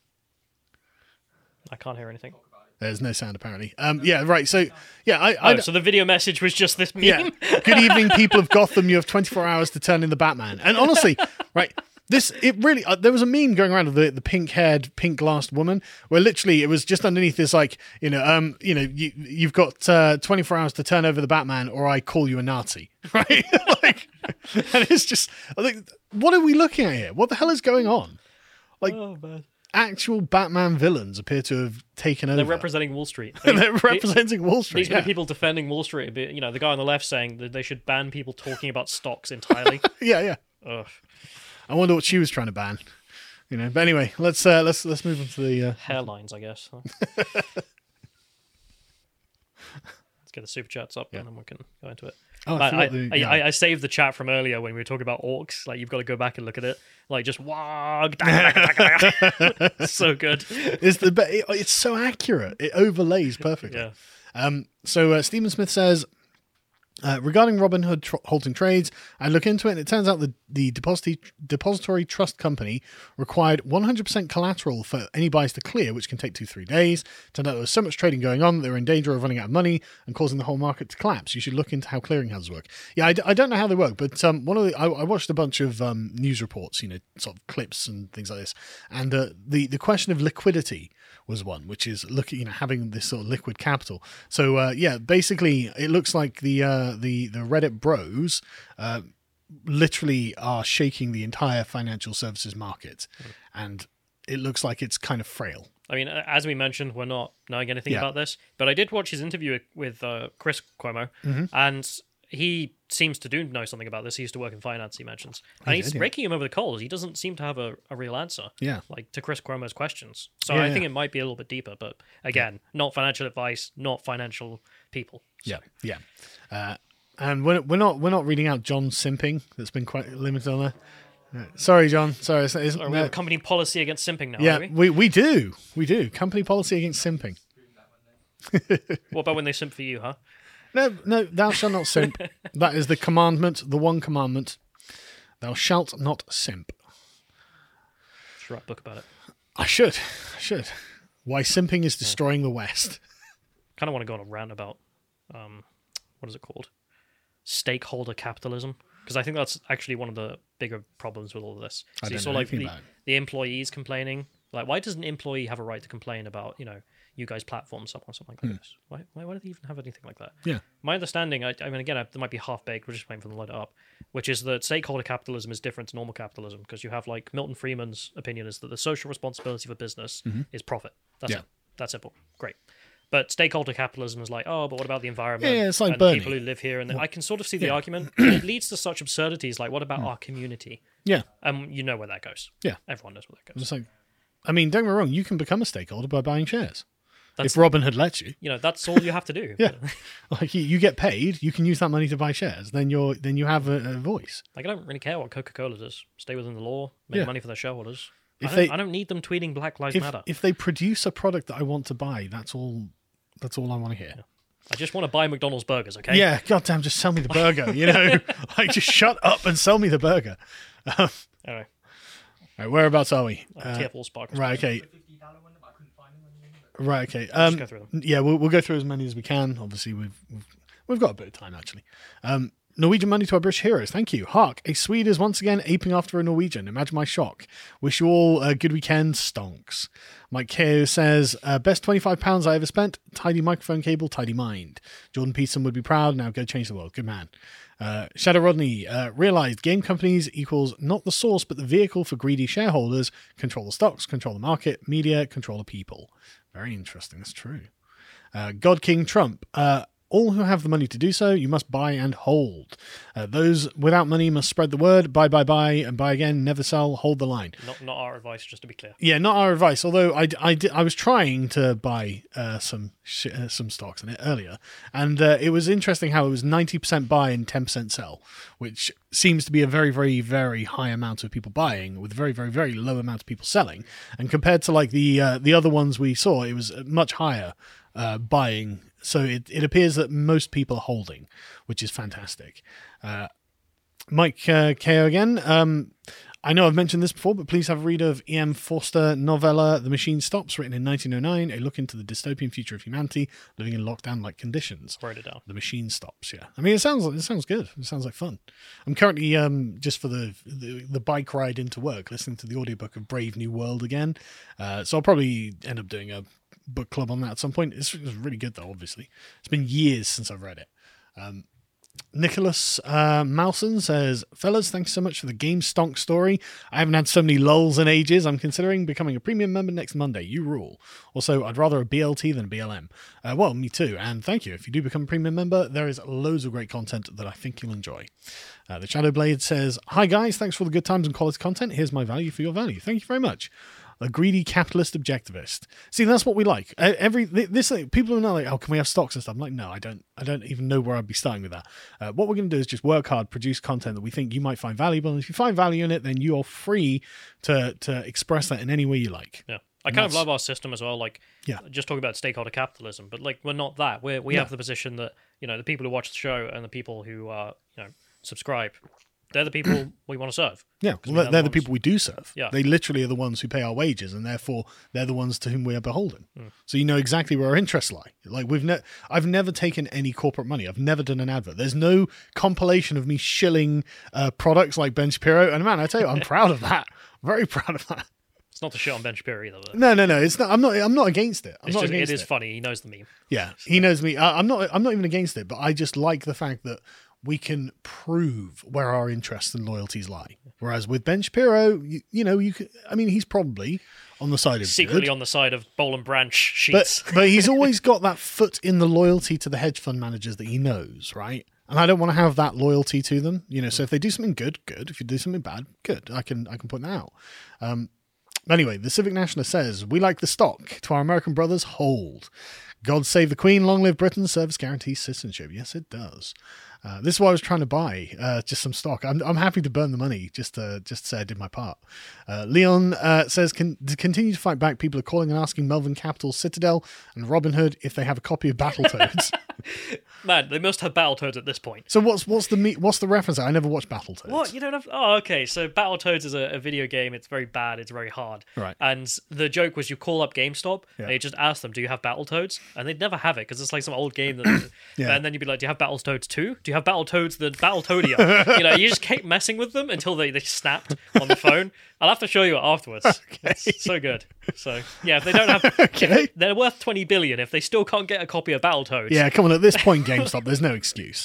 Speaker 2: I can't hear anything.
Speaker 1: There's no sound apparently. Right. So
Speaker 2: so the video message was just this meme.
Speaker 1: Yeah. Good evening, people of Gotham. You have 24 hours to turn in the Batman. And honestly, right, It really, there was a meme going around of the pink-haired, pink-glassed woman, where literally it was just underneath this, like, you've got 24 hours to turn over the Batman, or I call you a Nazi, right? Like, and it's just, like, what are we looking at here? What the hell is going on? Like,
Speaker 2: Oh, man.
Speaker 1: actual Batman villains appear to have taken over.
Speaker 2: They're representing Wall Street.
Speaker 1: They're representing Wall Street.
Speaker 2: These are the people defending Wall Street. The guy on the left saying that they should ban people talking about stocks entirely.
Speaker 1: Yeah.
Speaker 2: Ugh.
Speaker 1: I wonder what she was trying to ban. But anyway, let's move on to the
Speaker 2: Hairlines, I guess. Huh? Let's get the super chats up, and then we can go into it.
Speaker 1: Oh,
Speaker 2: I saved the chat from earlier when we were talking about orcs. Like, you've got to go back and look at it. Like, just wog. So good.
Speaker 1: It's so accurate. It overlays perfectly.
Speaker 2: Yeah.
Speaker 1: So Stephen Smith says, regarding Robinhood halting trades, I look into it and it turns out that the depository trust company required 100% collateral for any buys to clear, which can take 2-3 days. Turned out there was so much trading going on that they were in danger of running out of money and causing the whole market to collapse. You should look into how clearinghouses work. Yeah, I don't know how they work, but I watched a bunch of news reports, sort of clips and things like this, and the question of liquidity was one, which is having this sort of liquid capital. So basically it looks like the Reddit bros literally are shaking the entire financial services market, and it looks like it's kind of frail.
Speaker 2: I mean, as we mentioned, we're not knowing anything about this, but I did watch his interview with Chris Cuomo, and he seems to know something about this. He used to work in finance, he mentions. And he's raking him over the coals. He doesn't seem to have a real answer to Chris Cuomo's questions. So I think it might be a little bit deeper, but again, not financial advice, not financial people. So.
Speaker 1: Yeah. And we're not reading out John simping. That's been quite limited on there. Sorry, John. Sorry.
Speaker 2: We have a company policy against simping now,
Speaker 1: yeah,
Speaker 2: are we?
Speaker 1: We do. Company policy against simping.
Speaker 2: What about when they simp for you, huh?
Speaker 1: No, thou shalt not simp. That is the commandment, the one commandment. Thou shalt not simp.
Speaker 2: Should write a book about it.
Speaker 1: I should. Why simping is destroying the West.
Speaker 2: Kind of want to go on a rant about, what is it called? Stakeholder capitalism. Because I think that's actually one of the bigger problems with all of this. So you saw like the employees complaining. Like, why does an employee have a right to complain about, you guys platform something like this? Why do they even have anything like that?
Speaker 1: Yeah.
Speaker 2: My understanding, I mean, again, it might be half-baked, we're just waiting for them to load it up, which is that stakeholder capitalism is different to normal capitalism, because you have, like, Milton Friedman's opinion is that the social responsibility for business is profit. That's it. That's simple. Great. But stakeholder capitalism is like, but what about the environment?
Speaker 1: Yeah, it's like
Speaker 2: and
Speaker 1: Bernie.
Speaker 2: people who live here? And I can sort of see the argument. It leads to such absurdities, like, what about our community?
Speaker 1: Yeah.
Speaker 2: You know where that goes.
Speaker 1: Yeah.
Speaker 2: Everyone knows where that goes.
Speaker 1: It's like, I mean, don't get me wrong, you can become a stakeholder by buying shares. If Robinhood lets you.
Speaker 2: That's all you have to do.
Speaker 1: Yeah. Like, you get paid, you can use that money to buy shares, then you have a voice.
Speaker 2: Like, I don't really care what Coca-Cola does. Stay within the law, make money for their shareholders. I don't need them tweeting Black Lives Matter.
Speaker 1: If they produce a product that I want to buy, that's all I want to hear.
Speaker 2: Yeah. I just want to buy McDonald's burgers, okay?
Speaker 1: Yeah, goddamn, just sell me the burger, Like, just shut up and sell me the burger.
Speaker 2: Anyway.
Speaker 1: All right, whereabouts are we?
Speaker 2: Tearful Sparkles.
Speaker 1: Right, okay. Right, okay.
Speaker 2: Just go through them.
Speaker 1: Yeah, we'll go through as many as we can. Obviously, we've got a bit of time, actually. Norwegian money to our British heroes. Thank you. Hark, a Swede is once again aping after a Norwegian. Imagine my shock. Wish you all a good weekend, stonks. Mike Keo says, best £25 I ever spent. Tidy microphone cable, tidy mind. Jordan Peterson would be proud. Now go change the world. Good man. Shadow Rodney realized game companies equals not the source, but the vehicle for greedy shareholders. Control the stocks, control the market, media, control the people. Very interesting. That's true. God King Trump. All who have the money to do so, you must buy and hold. Those without money must spread the word. Buy, and buy again. Never sell. Hold the line.
Speaker 2: Not our advice, just to be clear.
Speaker 1: Yeah, not our advice. Although I was trying to buy some stocks in it earlier, and it was interesting how it was 90% buy and 10% sell, which seems to be a very, very, very high amount of people buying with a very, very, very low amount of people selling. And compared to like the other ones we saw, it was much higher buying. So it appears that most people are holding, which is fantastic. Mike KO again. I know I've mentioned this before, but please have a read of E.M. Forster novella The Machine Stops, written in 1909, a look into the dystopian future of humanity living in lockdown-like conditions.
Speaker 2: Write it down.
Speaker 1: The Machine Stops, yeah. I mean, it sounds good. It sounds like fun. I'm currently, just for the bike ride into work, listening to the audiobook of Brave New World again. So I'll probably end up doing a book club on that at some point. It's really good, though, obviously. It's been years since I've read it. Nicholas Malson says, fellas, thanks so much for the Game Stonk story. I haven't had so many lulls in ages. I'm considering becoming a premium member next Monday. You rule. Also, I'd rather a BLT than a BLM. Well, me too. And thank you. If you do become a premium member, there is loads of great content that I think you'll enjoy. The Shadowblade says, hi guys, thanks for the good times and quality content. Here's my value for your value. Thank you very much. A greedy capitalist objectivist. See, that's what we like. People are not like, oh, can we have stocks and stuff? I'm like, no, I don't even know where I'd be starting with that. What we're going to do is just work hard, produce content that we think you might find valuable. And if you find value in it, then you're free to express that in any way you like.
Speaker 2: Yeah. I kind of love our system as well. Like,
Speaker 1: yeah,
Speaker 2: just talking about stakeholder capitalism, but like, we're not that. We have the position that, the people who watch the show and the people who subscribe, they're the people we want to serve.
Speaker 1: Yeah, well, they're the people we do serve.
Speaker 2: Yeah.
Speaker 1: They literally are the ones who pay our wages, and therefore they're the ones to whom we are beholden. So you know exactly where our interests lie. Like I've never taken any corporate money. I've never done an advert. There's no compilation of me shilling products like Ben Shapiro. And man, I tell you, I'm proud of that. Very proud of that.
Speaker 2: It's not the shit on Ben Shapiro either. But
Speaker 1: No. It's not. I'm not against it.
Speaker 2: it is funny. He knows the meme.
Speaker 1: Yeah, he knows me. I'm not even against it, but I just like the fact that we can prove where our interests and loyalties lie. Whereas with Ben Shapiro, he's probably on the side of
Speaker 2: secretly
Speaker 1: good,
Speaker 2: on the side of Boll and Branch sheets.
Speaker 1: but he's always got that foot in the loyalty to the hedge fund managers that he knows, right? And I don't want to have that loyalty to them. So if they do something good. If you do something bad, good. I can point that out. Anyway, the Civic Nationalist says, we like the stock. To our American brothers, hold. God save the Queen, long live Britain, service guarantees citizenship. Yes, it does. This is what I was trying to buy, just some stock. I'm happy to burn the money, just to say I did my part. Leon says, to continue to fight back, people are calling and asking Melvin Capital, Citadel, and Robinhood if they have a copy of Battletoads.
Speaker 2: Man, they must have Battletoads at this point.
Speaker 1: So what's the reference? I never watched Battletoads.
Speaker 2: What? You don't have... Oh, okay. So Battletoads is a video game. It's very bad. It's very hard.
Speaker 1: Right.
Speaker 2: And the joke was you call up GameStop,
Speaker 1: Yeah.
Speaker 2: and you just ask them, do you have Battletoads? And they'd never have it, because it's like some old game. That,
Speaker 1: Yeah.
Speaker 2: And then you'd be like, do you have Battletoads 2? Do you have Battletoads the Battletoadia? You just keep messing with them until they snapped on the phone. I'll have to show you it afterwards.
Speaker 1: Okay.
Speaker 2: It's so good. So, yeah, if they don't have...
Speaker 1: Okay.
Speaker 2: They're worth 20 billion. If they still can't get a copy of Battletoads...
Speaker 1: Yeah, come on. At this point, GameStop, there's no excuse.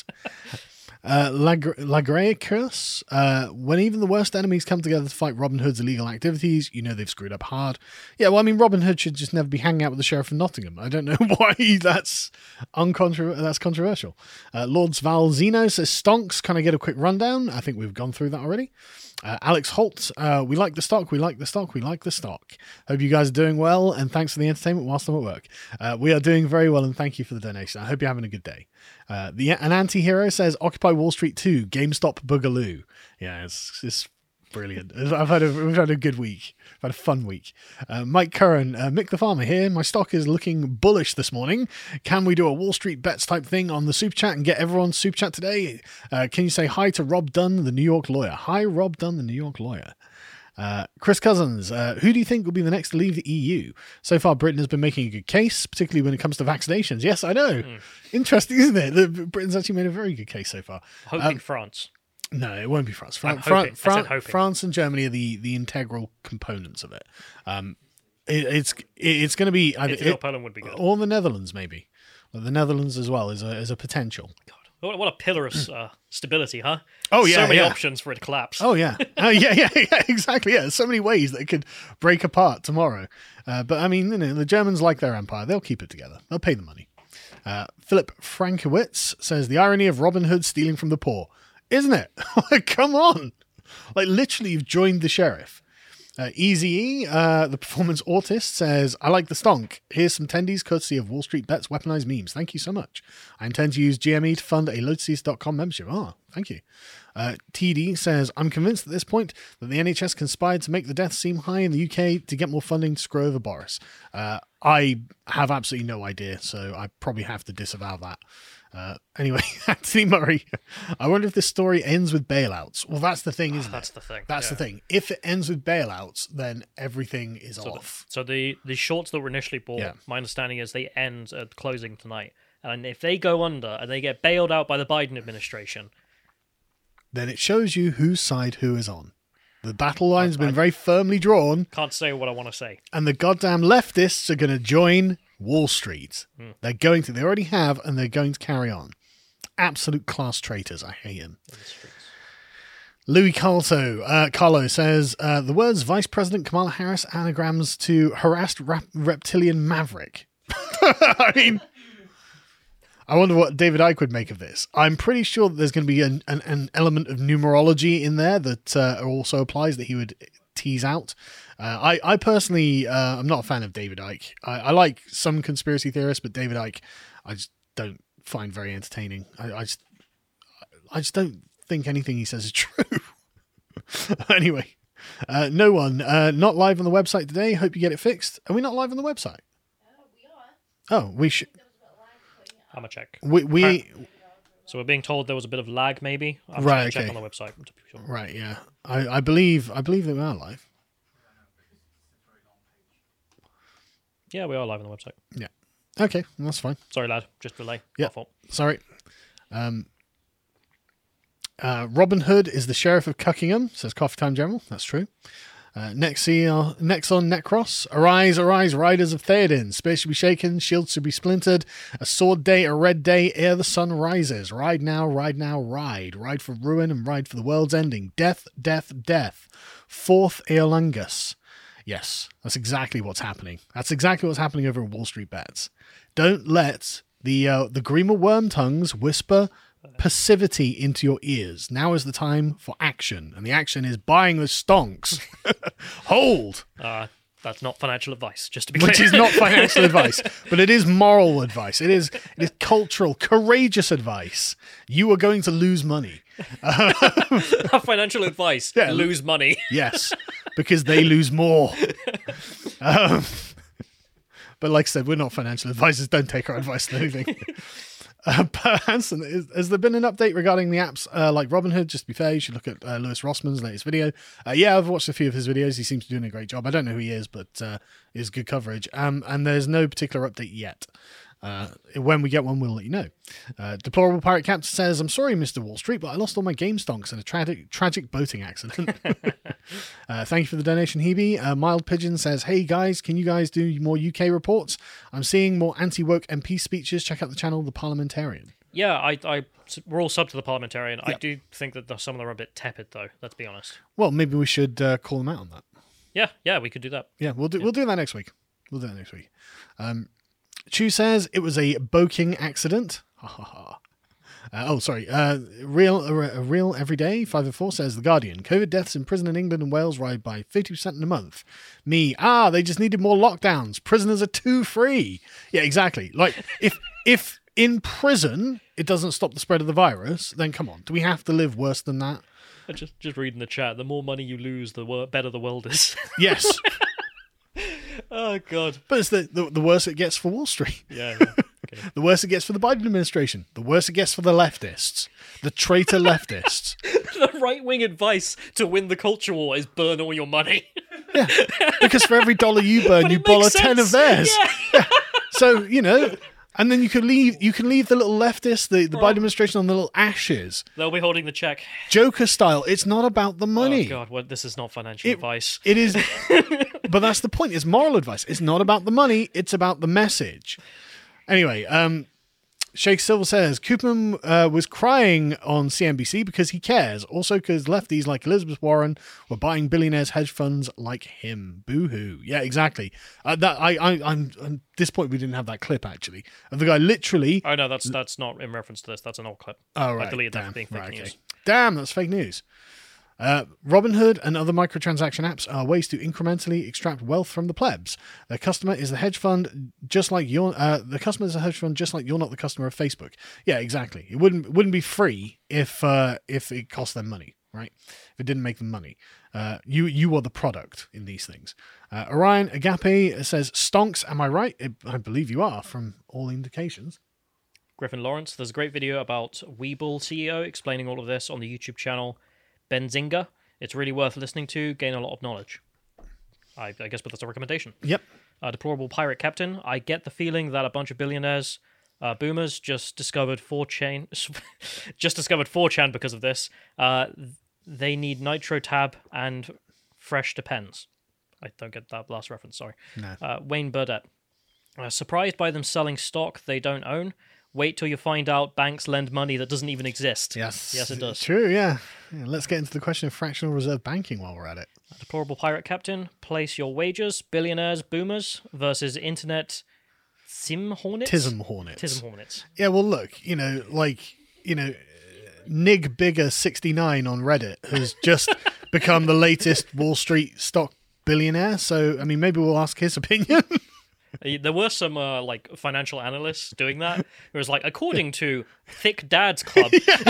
Speaker 1: Lagreicus, when even the worst enemies come together to fight Robin Hood's illegal activities, they've screwed up hard. Yeah, well, I mean, Robin Hood should just never be hanging out with the Sheriff of Nottingham. I don't know why that's controversial. Lords Valzino says, stonks, can I get a quick rundown? I think we've gone through that already. Alex Holt, we like the stock, we like the stock, we like the stock. Hope you guys are doing well, and thanks for the entertainment whilst I'm at work. We are doing very well, and thank you for the donation. I hope you're having a good day. An anti-hero says, Occupy Wall Street 2, GameStop Boogaloo. Yeah, it's brilliant. We've had a good week. We've had a fun week. Mike Curran, Mick the Farmer here. My stock is looking bullish this morning. Can we do a Wall Street bets type thing on the Super Chat and get everyone's Super Chat today? Can you say hi to Rob Dunn, the New York lawyer? Hi, Rob Dunn, the New York lawyer. Chris Cousins, who do you think will be the next to leave the EU? So far, Britain has been making a good case, particularly when it comes to vaccinations. Yes, I know. Interesting, isn't it? Britain's actually made a very good case so far.
Speaker 2: Hoping France.
Speaker 1: No, it won't be France.
Speaker 2: I'm hoping. I said hoping.
Speaker 1: France and Germany are the integral components of it. It's going to be
Speaker 2: Italy or Poland would be good.
Speaker 1: Or the Netherlands, maybe. Well, the Netherlands as well is a potential.
Speaker 2: God, what a pillar of stability, huh?
Speaker 1: Oh yeah,
Speaker 2: so many options for it to collapse.
Speaker 1: Oh yeah, yeah, exactly. Yeah, so many ways that it could break apart tomorrow. But I mean, the Germans like their empire. They'll keep it together. They'll pay the money. Philip Frankowitz says, the irony of Robin Hood stealing from the poor. Isn't it? Come on. Like, literally, you've joined the sheriff. Easy the performance autist says, I like the stonk. Here's some tendies courtesy of Wall Street Bets weaponized memes. Thank you so much. I intend to use GME to fund a lotuses.com membership. Thank you. TD says, I'm convinced at this point that the NHS conspired to make the deaths seem high in the UK to get more funding to screw over Boris. I have absolutely no idea, so I probably have to disavow that. Anyway, Anthony Murray. I wonder if this story ends with bailouts. Well, that's the thing, isn't
Speaker 2: That's
Speaker 1: it?
Speaker 2: the thing.
Speaker 1: That's the thing. If it ends with bailouts, then everything is off.
Speaker 2: So the shorts that were initially bought,
Speaker 1: Yeah.
Speaker 2: my understanding is they end at closing tonight. And if they go under and they get bailed out by the Biden administration,
Speaker 1: Then it shows you whose side who is on. The battle line's been very firmly drawn,
Speaker 2: can't say what I want to say.
Speaker 1: and the goddamn leftists are going to join Wall Street. They're going to. They already have, and they're going to carry on. Absolute class traitors. I hate them. Louis Carlo says, the words Vice President Kamala Harris anagrams to harassed reptilian maverick. I mean, I wonder what David Icke would make of this. I'm pretty sure that there's going to be an element of numerology in there that also applies that he would tease out. I personally, I'm not a fan of David Icke. I like some conspiracy theorists, but David Icke, I just don't find very entertaining. I just don't think anything he says is true. Anyway, no one, not live on the website today. Hope you get it fixed. Are we not live on the website?
Speaker 3: We are.
Speaker 1: Oh, we should.
Speaker 2: I'm going to check.
Speaker 1: We
Speaker 2: So we're being told there was a bit of lag, maybe. I'm
Speaker 1: Right,
Speaker 2: going to check
Speaker 1: okay.
Speaker 2: on the website. To be sure.
Speaker 1: right, yeah. I believe that we are live.
Speaker 2: Yeah, we are live on the website.
Speaker 1: Yeah. Okay, that's fine.
Speaker 2: Sorry, lad. Just delay.
Speaker 1: Yeah.
Speaker 2: My fault.
Speaker 1: Sorry. Robin Hood is the sheriff of Cuckingham, says Coffee Time General. That's true. Next on Necros. Arise, arise, riders of Theoden. Spears should be shaken, shields should be splintered. A sword day, a red day, ere the sun rises. Ride now, ride now, ride. Ride for ruin and ride for the world's ending. Death, death, death. Fourth Eolungus. Yes, that's exactly what's happening. That's exactly what's happening over at Wall Street Bets. Don't let the Grima Wormtongues whisper passivity into your ears. Now is the time for action, and the action is buying the stonks. Hold,
Speaker 2: That's not financial advice, just to be clear.
Speaker 1: which is not financial advice, but it is moral advice. It is cultural, courageous advice. You are going to lose money.
Speaker 2: Financial advice.
Speaker 1: Yeah.
Speaker 2: Lose money.
Speaker 1: Yes, because they lose more. But like I said, we're not financial advisors. Don't take our advice on anything. But Hanson, has there been an update regarding the apps like Robinhood? Just to be fair, you should look at Lewis Rossman's latest video. Yeah, I've watched a few of his videos. He seems to be doing a great job. I don't know who he is, but it's good coverage. And there's no particular update yet. When we get one, we'll let you know. Deplorable Pirate Captain says, I'm sorry, Mr. Wall Street, but I lost all my game stonks in a tragic boating accident. Thank you for the donation, Hebe. Mild Pigeon says, hey guys, can you guys do more UK reports? I'm seeing more anti-woke MP speeches. Check out the channel, The Parliamentarian.
Speaker 2: Yeah, we're all sub to the Parliamentarian. I
Speaker 1: Yeah.
Speaker 2: do think that some of them are a bit tepid, though. Let's be honest.
Speaker 1: Well, maybe we should call them out on that.
Speaker 2: Yeah, we could do that.
Speaker 1: Yeah, we'll do that next week. Chu says it was a boking accident. Ha ha ha. Sorry. Real everyday 504 says The Guardian. COVID deaths in prison in England and Wales rise by 50% in a month. Me. They just needed more lockdowns. Prisoners are too free. Yeah, exactly. Like if in prison it doesn't stop the spread of the virus, then come on. Do we have to live worse than that?
Speaker 2: Just reading the chat. The more money you lose, the better the world is.
Speaker 1: Yes.
Speaker 2: Oh God.
Speaker 1: But it's the worse it gets for Wall Street.
Speaker 2: Yeah. Okay.
Speaker 1: The worse it gets for the Biden administration. The worse it gets for the leftists. The traitor leftists.
Speaker 2: The right-wing advice to win the culture war is burn all your money.
Speaker 1: Yeah. Because for every $1 you burn,
Speaker 2: But
Speaker 1: you
Speaker 2: it
Speaker 1: borrow
Speaker 2: makes
Speaker 1: 10 of
Speaker 2: sense.
Speaker 1: theirs.
Speaker 2: Yeah.
Speaker 1: So, and then you can leave the little leftists, the Biden administration on the little ashes.
Speaker 2: They'll be holding the check.
Speaker 1: Joker style. It's not about the money.
Speaker 2: Oh God, this is not financial advice.
Speaker 1: It is. But that's the point. It's moral advice. It's not about the money. It's about the message. Anyway, Sheikh Silver says Koopman was crying on CNBC because he cares. Also because lefties like Elizabeth Warren were buying billionaires' hedge funds like him. Boo-hoo. Yeah, exactly. I'm at this point we didn't have that clip actually. Of the guy literally.
Speaker 2: Oh no, that's not in reference to this. That's an old clip.
Speaker 1: Oh right.
Speaker 2: I deleted that
Speaker 1: Damn.
Speaker 2: for being fake
Speaker 1: Right,
Speaker 2: news.
Speaker 1: okay. Damn, that's fake news. Robinhood and other microtransaction apps are ways to incrementally extract wealth from the plebs. The customer is the hedge fund, just like you're. The customer is a hedge fund, just like you're not the customer of Facebook. Yeah, exactly. It wouldn't be free if it cost them money, right? If it didn't make them money. You are the product in these things. Orion Agape says, "Stonks, am I right? I believe you are, from all indications."
Speaker 2: Griffin Lawrence. There's a great video about Webull CEO explaining all of this on the YouTube channel Benzinga. It's really worth listening to, gain a lot of knowledge. I guess, but that's a recommendation.
Speaker 1: Yep.
Speaker 2: Deplorable Pirate Captain. I get the feeling that a bunch of billionaires, boomers, just discovered 4chan because of this. They need Nitro Tab and Fresh Depends. I don't get that last reference, sorry.
Speaker 1: No.
Speaker 2: Wayne Burdett. Surprised by them selling stock they don't own. Wait till you find out banks lend money that doesn't even exist.
Speaker 1: Yes,
Speaker 2: it does.
Speaker 1: True, yeah. Let's get into the question of fractional reserve banking while we're at it.
Speaker 2: Deplorable Pirate Captain. Place your wagers. Billionaires, boomers versus internet Tism Hornets.
Speaker 1: Yeah, well, look, Nig Bigger 69 on Reddit has just become the latest Wall Street stock billionaire. So, I mean, maybe we'll ask his opinion.
Speaker 2: There were some financial analysts doing that. It was like, according to Thick Dad's Club.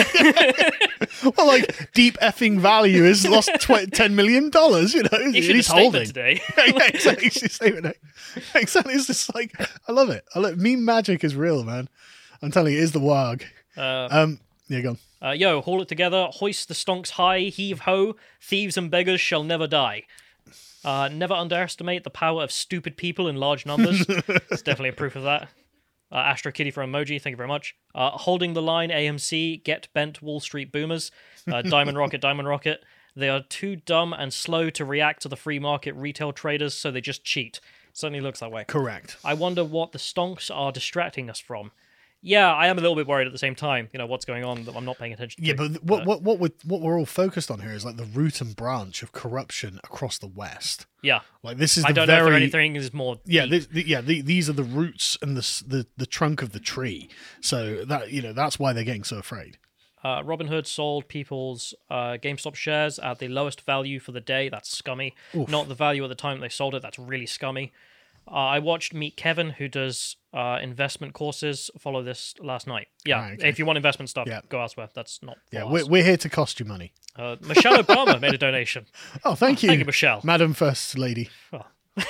Speaker 1: Well, like, Deep Effing Value has lost $10 million,
Speaker 2: Issued a statement today.
Speaker 1: Exactly. It's just like, I love it. Meme magic is real, man. I'm telling you, it is the WAG. Yeah, go on.
Speaker 2: Yo, haul it together, hoist the stonks high, heave ho, thieves and beggars shall never die. Never underestimate the power of stupid people in large numbers. It's definitely a proof of that. Astro Kitty for emoji, thank you very much. Holding the line, AMC, get bent Wall Street boomers. Diamond Rocket. They are too dumb and slow to react to the free market retail traders, so they just cheat. Certainly looks that way.
Speaker 1: Correct.
Speaker 2: I wonder what the stonks are distracting us from. Yeah, I am a little bit worried at the same time. What's going on that I'm not paying attention to.
Speaker 1: Yeah, but what we're all focused on here is like the root and branch of corruption across the West.
Speaker 2: Yeah,
Speaker 1: like this is.
Speaker 2: I don't know if anything is more.
Speaker 1: Yeah, these are the roots and the trunk of the tree. So that's why they're getting so afraid.
Speaker 2: Robinhood sold people's GameStop shares at the lowest value for the day. That's scummy.
Speaker 1: Oof.
Speaker 2: Not the value at the time they sold it. That's really scummy. I watched Meet Kevin, who does investment courses. Follow this last night. Yeah,
Speaker 1: right, okay.
Speaker 2: If you want investment stuff, go elsewhere. That's not.
Speaker 1: We're here to cost you money.
Speaker 2: Michelle Obama made a donation.
Speaker 1: Oh, thank you.
Speaker 2: Thank you, Michelle.
Speaker 1: Madam First Lady.
Speaker 2: Oh.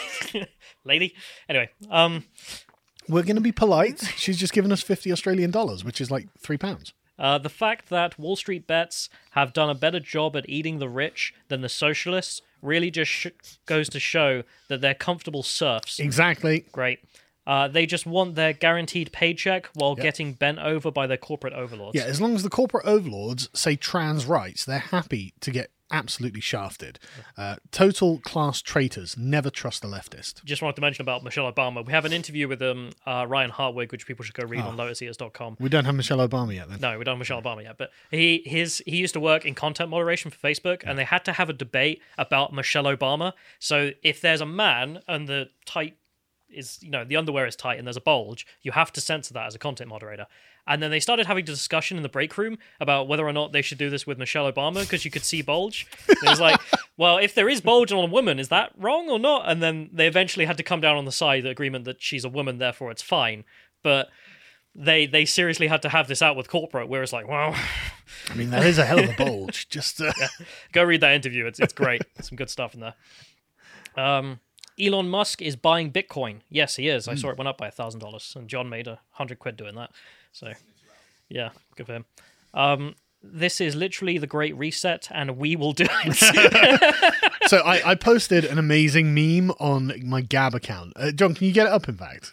Speaker 2: Lady. Anyway,
Speaker 1: we're going to be polite. She's just given us $50 which is like £3.
Speaker 2: The fact that Wall Street bets have done a better job at eating the rich than the socialists really just goes to show that they're comfortable serfs.
Speaker 1: Exactly.
Speaker 2: Great. They just want their guaranteed paycheck while getting bent over by their corporate overlords.
Speaker 1: Yeah, as long as the corporate overlords say trans rights, they're happy to get absolutely shafted. Total class traitors. Never trust a leftist.
Speaker 2: Just wanted to mention about Michelle Obama. We have an interview with Ryan Hartwig, which people should go read on lotuseaters.com.
Speaker 1: We don't have Michelle Obama yet, then.
Speaker 2: No, we don't have Michelle Obama yet. But he used to work in content moderation for Facebook, and they had to have a debate about Michelle Obama. So if there's a man and the tight is, the underwear is tight and there's a bulge, you have to censor that as a content moderator. And then they started having a discussion in the break room about whether or not they should do this with Michelle Obama because you could see bulge. And it was like, well, if there is bulge on a woman, is that wrong or not? And then they eventually had to come down on the side of the agreement that she's a woman, therefore it's fine. But they seriously had to have this out with corporate, where it's like, wow.
Speaker 1: I mean, that is a hell of a bulge. Just
Speaker 2: Go read that interview. It's great. Some good stuff in there. Elon Musk is buying Bitcoin. Yes, he is. I saw it went up by $1,000, and John made £100 doing that. So, yeah, good for him. This is literally the Great Reset, and we will do it.
Speaker 1: So I posted an amazing meme on my Gab account. John, can you get it up, in fact?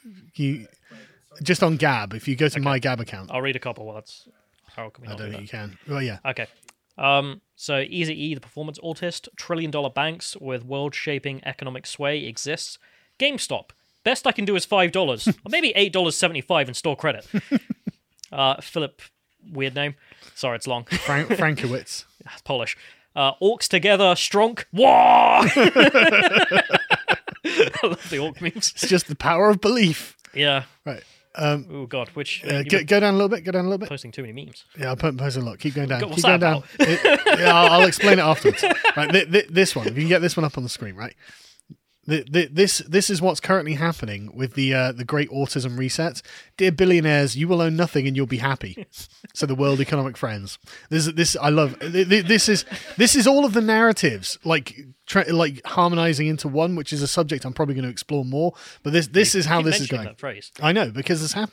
Speaker 1: Just on Gab, if you go to my Gab account.
Speaker 2: I'll read a couple. Well, how can we not
Speaker 1: I don't
Speaker 2: do
Speaker 1: think
Speaker 2: that?
Speaker 1: you can. Well, yeah.
Speaker 2: Okay. So Eazy-E, the performance autist, trillion-dollar banks with world-shaping economic sway exists. GameStop, best I can do is $5, or maybe $8.75 in store credit. Philip, weird name. Sorry, it's long.
Speaker 1: Frankowitz.
Speaker 2: Polish. Orcs together, strong. Wah! I love the orc memes.
Speaker 1: It's just the power of belief.
Speaker 2: Yeah.
Speaker 1: Right.
Speaker 2: Oh God, which
Speaker 1: go down a little bit. Go down a little bit.
Speaker 2: Posting too many memes.
Speaker 1: Yeah, I'll post a lot. Keep going down.
Speaker 2: God,
Speaker 1: Keep going down. I'll explain it afterwards. Right, this one. If you can get this one up on the screen, right? This is what's currently happening with the Great Autism Reset. Dear billionaires, you will own nothing and you'll be happy. So the World Economic Friends. This I love. This is all of the narratives like harmonizing into one, which is a subject I'm probably going to explore more. But this is how this is going.
Speaker 2: That phrase.
Speaker 1: I know, because it's happening.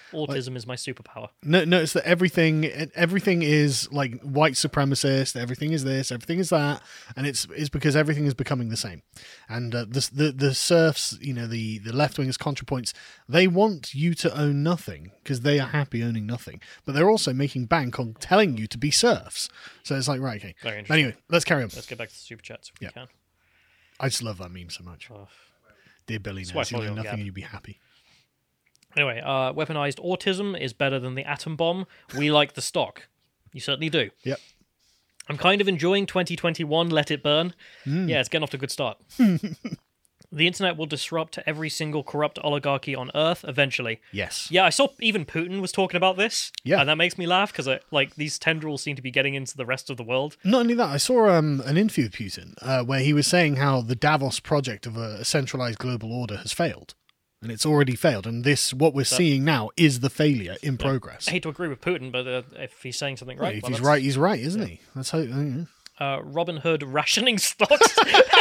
Speaker 2: Autism is my superpower.
Speaker 1: Notice that everything is like white supremacist. Everything is this. Everything is that, and it's because everything is becoming the same. And the serfs, the left wingers, ContraPoints, they want you to own nothing because they are happy owning nothing. But they're also making bank on telling you to be serfs. So it's like, right, okay.
Speaker 2: Very interesting.
Speaker 1: Anyway, let's carry on.
Speaker 2: Let's get back to the super chats if we can.
Speaker 1: I just love that meme so much.
Speaker 2: Oh.
Speaker 1: Dear billionaires,
Speaker 2: Swipe
Speaker 1: you
Speaker 2: on
Speaker 1: own
Speaker 2: your
Speaker 1: nothing
Speaker 2: gap.
Speaker 1: and you'd be happy.
Speaker 2: Anyway, weaponized autism is better than the atom bomb. We like the stock. You certainly do.
Speaker 1: Yep.
Speaker 2: I'm kind of enjoying 2021, let it burn. Yeah, it's getting off to a good start. The internet will disrupt every single corrupt oligarchy on Earth eventually.
Speaker 1: Yes.
Speaker 2: Yeah, I saw even Putin was talking about this.
Speaker 1: Yeah.
Speaker 2: And that makes me laugh because these tendrils seem to be getting into the rest of the world.
Speaker 1: Not only that, I saw an interview with Putin where he was saying how the Davos project of a centralized global order has failed. And it's already failed. And what we're seeing now is the failure in progress.
Speaker 2: I hate to agree with Putin, but if he's saying something right...
Speaker 1: If
Speaker 2: well,
Speaker 1: he's
Speaker 2: that's-
Speaker 1: right, he's right, isn't he? That's how...
Speaker 2: Robin Hood rationing stocks.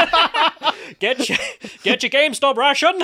Speaker 2: Get your GameStop ration.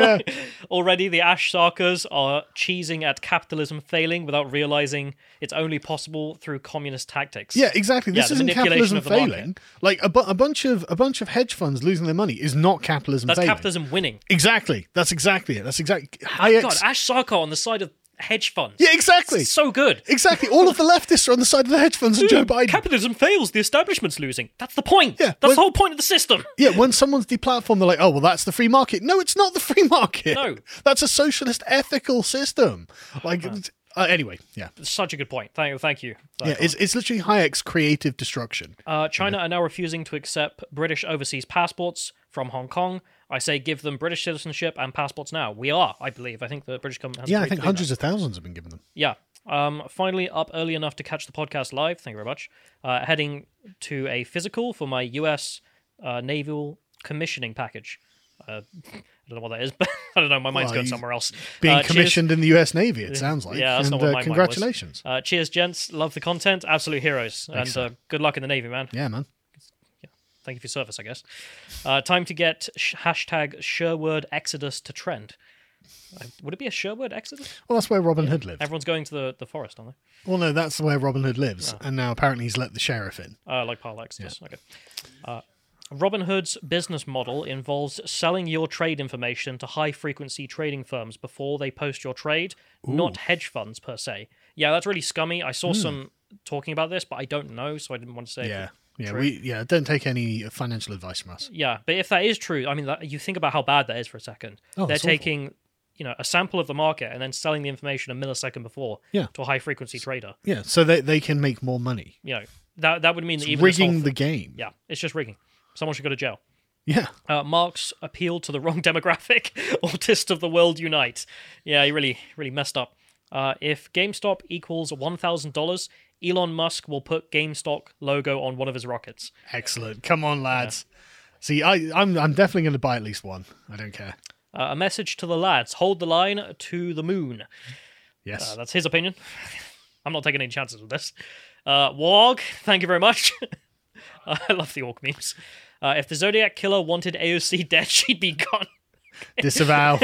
Speaker 2: Already, the Ash Sarkers are cheesing at capitalism failing without realizing it's only possible through communist tactics.
Speaker 1: Yeah, exactly. This
Speaker 2: the
Speaker 1: isn't
Speaker 2: manipulation
Speaker 1: capitalism
Speaker 2: of the
Speaker 1: failing. Like a bunch of hedge funds losing their money is not capitalism
Speaker 2: That's
Speaker 1: failing.
Speaker 2: capitalism winning.
Speaker 1: Exactly. That's exactly it. That's exactly.
Speaker 2: God, Ash Sarkar on the side of hedge funds.
Speaker 1: Yeah, exactly.
Speaker 2: It's so good.
Speaker 1: Exactly. All of the leftists are on the side of the hedge funds and Joe Biden.
Speaker 2: Capitalism fails, the establishment's losing. That's the point.
Speaker 1: Yeah,
Speaker 2: That's the whole point of the system.
Speaker 1: Yeah, when someone's deplatformed, they're like, oh, well, that's the free market. No, it's not the free market.
Speaker 2: No.
Speaker 1: That's a socialist ethical system. Like, anyway, yeah.
Speaker 2: Such a good point. Thank you.
Speaker 1: Yeah, it's literally Hayek's creative destruction.
Speaker 2: China are now refusing to accept British overseas passports from Hong Kong. I say give them British citizenship and passports now. We are, I believe. I think the British government has
Speaker 1: Yeah, I
Speaker 2: agreed
Speaker 1: think
Speaker 2: to do
Speaker 1: hundreds of thousands have been given them.
Speaker 2: that. Yeah. Finally up early enough to catch the podcast live. Thank you very much. Heading to a physical for my US naval commissioning package. I don't know what that is, but I don't know. My mind's
Speaker 1: Well,
Speaker 2: going
Speaker 1: you-
Speaker 2: somewhere else.
Speaker 1: Being
Speaker 2: Cheers.
Speaker 1: commissioned in the US Navy, it sounds like.
Speaker 2: Yeah, that's
Speaker 1: and
Speaker 2: not what my mind was.
Speaker 1: congratulations.
Speaker 2: Cheers, gents. Love the content. Absolute heroes. And good luck in the Navy, man.
Speaker 1: Yeah, man.
Speaker 2: Thank you for your service, I guess. Time to get hashtag Sherwood Exodus to trend. Would it be a Sherwood Exodus?
Speaker 1: Well, that's where Robin Hood lived.
Speaker 2: Everyone's going to the forest, aren't
Speaker 1: Well, no, that's where Robin Hood lives.
Speaker 2: Oh.
Speaker 1: And now apparently he's let the sheriff in.
Speaker 2: they? Like Pile Exodus. Okay. Robin Hood's business model involves selling your trade information to high-frequency trading firms before they post your trade, not hedge funds per se. Yeah, that's really scummy. I saw some talking about this, but I don't know, so I didn't want to say.
Speaker 1: Yeah. Yeah,
Speaker 2: True.
Speaker 1: don't take any financial advice from us.
Speaker 2: Yeah, but if that is true, I mean, you think about how bad that is for a second.
Speaker 1: Oh,
Speaker 2: They're
Speaker 1: it's awful.
Speaker 2: taking, a sample of the market and then selling the information a millisecond before
Speaker 1: Yeah.
Speaker 2: to a high frequency trader.
Speaker 1: Yeah, so they can make more money.
Speaker 2: That would mean that even
Speaker 1: Rigging
Speaker 2: this
Speaker 1: the
Speaker 2: whole
Speaker 1: game.
Speaker 2: yeah, it's just rigging. Someone should go to jail.
Speaker 1: Yeah.
Speaker 2: Marx appealed to the wrong demographic. Autists of the world unite. Yeah, he really, really messed up. If GameStop equals $1,000, Elon Musk will put GameStop logo on one of his rockets.
Speaker 1: Excellent. Come on, lads. See, I'm definitely going to buy at least one. I don't care.
Speaker 2: A message to the lads: hold the line to the moon.
Speaker 1: Yes.
Speaker 2: That's his opinion. I'm not taking any chances with this. Warg, thank you very much. I love the orc memes. If the Zodiac Killer wanted AOC dead, she'd be gone.
Speaker 1: Disavow.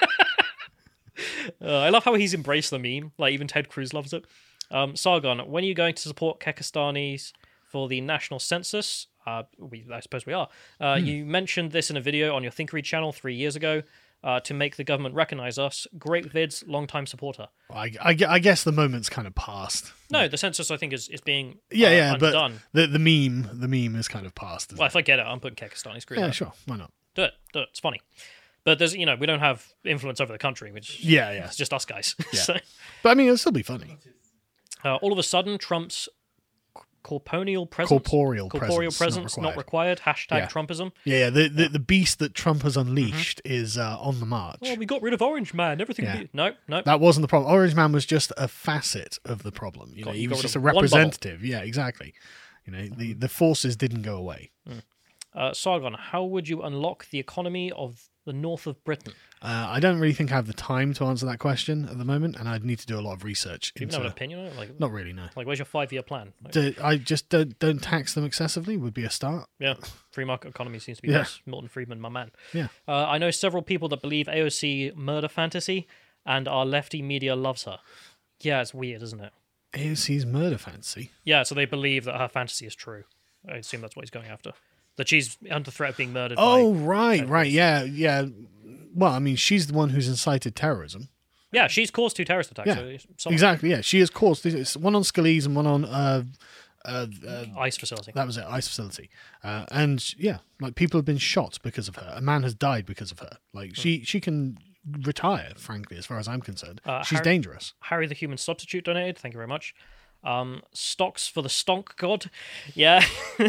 Speaker 2: I love how he's embraced the meme. Like, even Ted Cruz loves it. Sargon, when are you going to support Kekastanis for the national census? I suppose we are. You mentioned this in a video on your Think Read channel 3 years ago. To make the government recognize us. Great vids, long-time supporter.
Speaker 1: I guess the moment's kind of past.
Speaker 2: No, the census, I think, is being
Speaker 1: Yeah,
Speaker 2: undone.
Speaker 1: but the meme is kind of past.
Speaker 2: Well, if I get it, I'm putting Kekistani. Screw
Speaker 1: Yeah,
Speaker 2: that.
Speaker 1: sure. Why not?
Speaker 2: Do it. It's funny. But there's, we don't have influence over the country, which
Speaker 1: Yeah.
Speaker 2: it's just us guys.
Speaker 1: Yeah.
Speaker 2: So,
Speaker 1: But I mean, it'll still be funny.
Speaker 2: all of a sudden, Trump's corporeal presence,
Speaker 1: Corporeal presence,
Speaker 2: not required. Hashtag
Speaker 1: Yeah.
Speaker 2: Trumpism.
Speaker 1: Yeah, the beast that Trump has unleashed is on the march.
Speaker 2: Oh, we got rid of Orange Man. Everything.
Speaker 1: Yeah.
Speaker 2: No.
Speaker 1: That wasn't the problem. Orange Man was just a facet of the problem. You know, he
Speaker 2: got
Speaker 1: was
Speaker 2: rid
Speaker 1: just
Speaker 2: of
Speaker 1: a
Speaker 2: one bubble.
Speaker 1: representative. Yeah, exactly. You know, the forces didn't go away.
Speaker 2: Sargon, how would you unlock the economy of the north of Britain?
Speaker 1: I don't really think I have the time to answer that question at the moment, and I'd need to do a lot of research.
Speaker 2: Do you even have an opinion on it? Like,
Speaker 1: Not really, no.
Speaker 2: where's your 5-year plan? Like,
Speaker 1: I just don't tax them excessively would be a start.
Speaker 2: yeah, free market economy seems to be
Speaker 1: Yeah.
Speaker 2: best. Milton Friedman, my man.
Speaker 1: Yeah.
Speaker 2: I know several people that believe AOC murder fantasy. and our lefty media loves her. Yeah, it's weird, isn't it?
Speaker 1: AOC's murder fantasy.
Speaker 2: Yeah, so they believe that her fantasy is true. I assume that's what he's going after. That she's under threat of being murdered.
Speaker 1: Oh,
Speaker 2: by
Speaker 1: right. Yeah. Well, I mean, she's the one who's incited terrorism.
Speaker 2: Yeah, she's caused 2 terrorist attacks.
Speaker 1: Yeah,
Speaker 2: so
Speaker 1: exactly. Yeah, she has caused one on Scalise and one on
Speaker 2: ICE facility.
Speaker 1: that was it, ICE facility. And yeah, like people have been shot because of her. A man has died because of her. Like she can retire, frankly, as far as I'm concerned. She's dangerous.
Speaker 2: Harry the Human Substitute donated. Thank you very much. Stocks for the Stonk God. Yeah.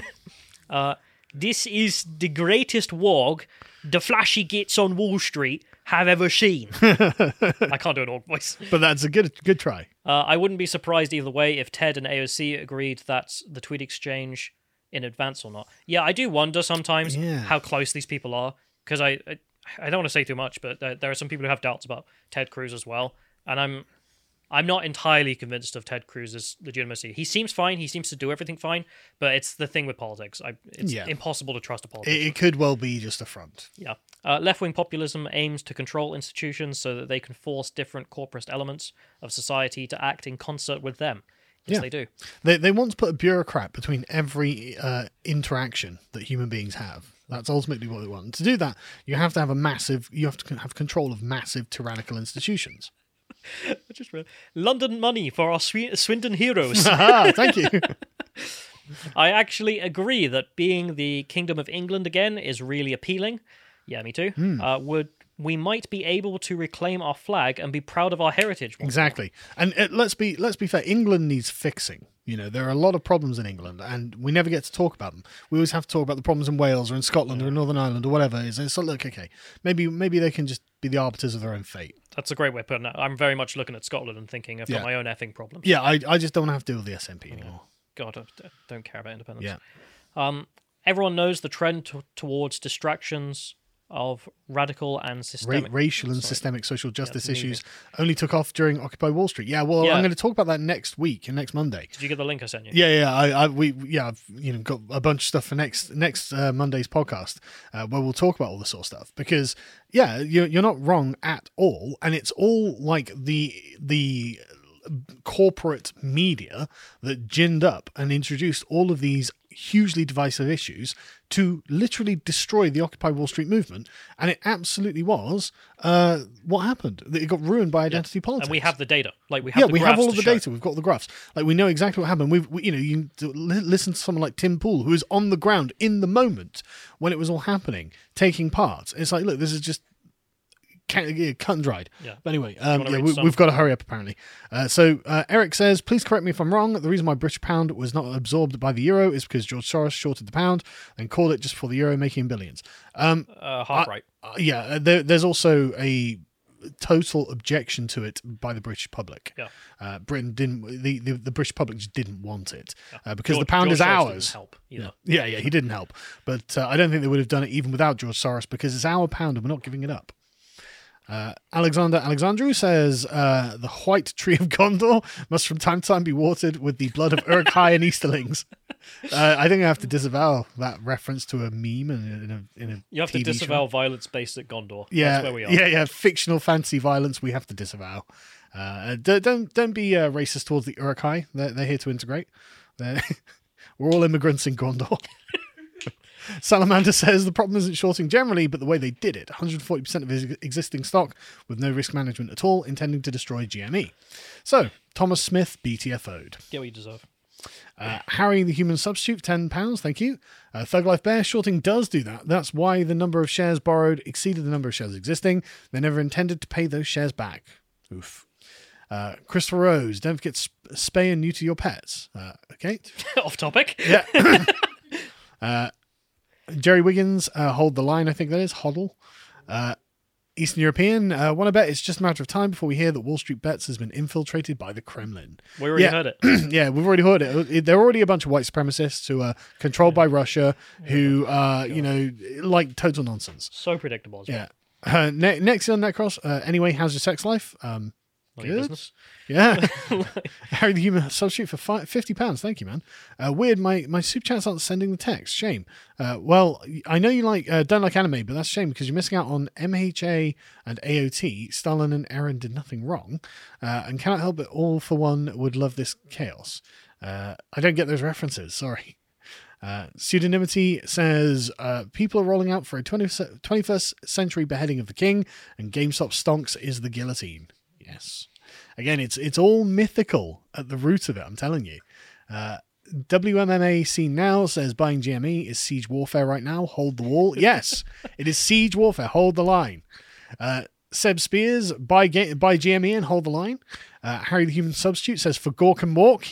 Speaker 2: This is the greatest warg the flashy gits on Wall Street have ever seen. I can't do an org voice.
Speaker 1: But that's a good try.
Speaker 2: I wouldn't be surprised either way if Ted and AOC agreed that's the tweet exchange in advance or not. Yeah, I do wonder sometimes how close these people are, because I don't want to say too much, but there are some people who have doubts about Ted Cruz as well, and I'm not entirely convinced of Ted Cruz's legitimacy. He seems fine. He seems to do everything fine, but it's the thing with politics. It's impossible to trust a politician.
Speaker 1: It could well be just a front.
Speaker 2: Yeah. Left-wing populism aims to control institutions so that they can force different corporate elements of society to act in concert with them. Yes, they do.
Speaker 1: They want to put a bureaucrat between every interaction that human beings have. That's ultimately what they want. To do that, you have to have control of massive tyrannical institutions.
Speaker 2: I just read London money for our Swindon heroes.
Speaker 1: Thank you.
Speaker 2: I actually agree that being the Kingdom of England again is really appealing. Yeah, me too. We might be able to reclaim our flag and be proud of our heritage.
Speaker 1: Exactly. And let's be fair. England needs fixing. You know, there are a lot of problems in England, and we never get to talk about them. We always have to talk about the problems in Wales or in Scotland or in Northern Ireland or whatever it is. So look, okay, maybe they can just be the arbiters of their own fate.
Speaker 2: That's a great way of putting it. I'm very much looking at Scotland and thinking I've got my own effing problems.
Speaker 1: Yeah, I just don't have to deal with the SNP anymore.
Speaker 2: God, I don't care about independence. Yeah. Everyone knows the trend towards distractions of radical and systemic...
Speaker 1: racial and systemic social justice issues only took off during Occupy Wall Street. Yeah, well, I'm going to talk about that next week and next Monday.
Speaker 2: Did you get the link I sent you?
Speaker 1: Yeah. I've got a bunch of stuff for next Monday's podcast where we'll talk about all this sort of stuff, because you're not wrong at all, and it's all like the corporate media that ginned up and introduced all of these hugely divisive issues to literally destroy the Occupy Wall Street movement, and it absolutely was what happened. It got ruined by identity politics.
Speaker 2: And we have the data. Like we have
Speaker 1: all of the data. We've got the graphs. Like we know exactly what happened. You listen to someone like Tim Pool, who was on the ground in the moment when it was all happening, taking part. It's like, look, this is just cut and dried.
Speaker 2: Yeah.
Speaker 1: But anyway, we've got to hurry up, apparently. So Eric says, please correct me if I'm wrong. The reason why British pound was not absorbed by the euro is because George Soros shorted the pound and called it just for the euro, making billions.
Speaker 2: Half right.
Speaker 1: There's also a total objection to it by the British public.
Speaker 2: Yeah.
Speaker 1: Britain didn't. The British public just didn't want it because the pound is ours.
Speaker 2: Didn't help either.
Speaker 1: Yeah, he didn't help. But I don't think they would have done it even without George Soros, because it's our pound and we're not giving it up. Alexander Alexandru says the white tree of Gondor must from time to time be watered with the blood of Uruk-hai and Easterlings. I think I have to disavow that reference to a meme in a
Speaker 2: you have
Speaker 1: TV
Speaker 2: to disavow
Speaker 1: show.
Speaker 2: Violence based at Gondor.
Speaker 1: Yeah,
Speaker 2: that's where we are.
Speaker 1: Yeah, fictional fantasy violence we have to disavow. Don't be racist towards the Uruk-hai. They're here to integrate. We're all immigrants in Gondor. Salamander says the problem isn't shorting generally, but the way they did it. 140% of his existing stock with no risk management at all, intending to destroy GME. So, Thomas Smith BTFO'd.
Speaker 2: Get what you deserve.
Speaker 1: Harry the Human Substitute, £10, thank you. Thug Life Bear, shorting does do that. That's why the number of shares borrowed exceeded the number of shares existing. They never intended to pay those shares back. Oof. Christopher Rose, don't forget spay and neuter your pets. Okay.
Speaker 2: Off topic.
Speaker 1: Yeah. Jerry Wiggins, hold the line, I think that is. Hoddle. Eastern European, want to bet it's just a matter of time before we hear that Wall Street Bets has been infiltrated by the Kremlin.
Speaker 2: We already heard it.
Speaker 1: Yeah, we've already heard it. They're already a bunch of white supremacists who are controlled by Russia, who like total nonsense.
Speaker 2: So predictable as well.
Speaker 1: Yeah. Next on Netcross, anyway, how's your sex life?
Speaker 2: Not your
Speaker 1: Good.
Speaker 2: business.
Speaker 1: Yeah. Harry the Human substitute for £50. Thank you, man. Weird, my super chats aren't sending the text. Shame. Well, I know you don't like anime, but that's a shame because you're missing out on MHA and AOT. Stalin and Aaron did nothing wrong, and cannot help it. All for one would love this chaos. I don't get those references. Sorry. Pseudonymity says people are rolling out for a 21st century beheading of the king, and GameStop stonks is the guillotine. Yes. Again, it's all mythical at the root of it, I'm telling you. WMMAC now says buying GME is siege warfare right now. Hold the wall. Yes, it is siege warfare. Hold the line. Seb Spears, buy GME and hold the line. Harry the Human Substitute says for Gork and Mork.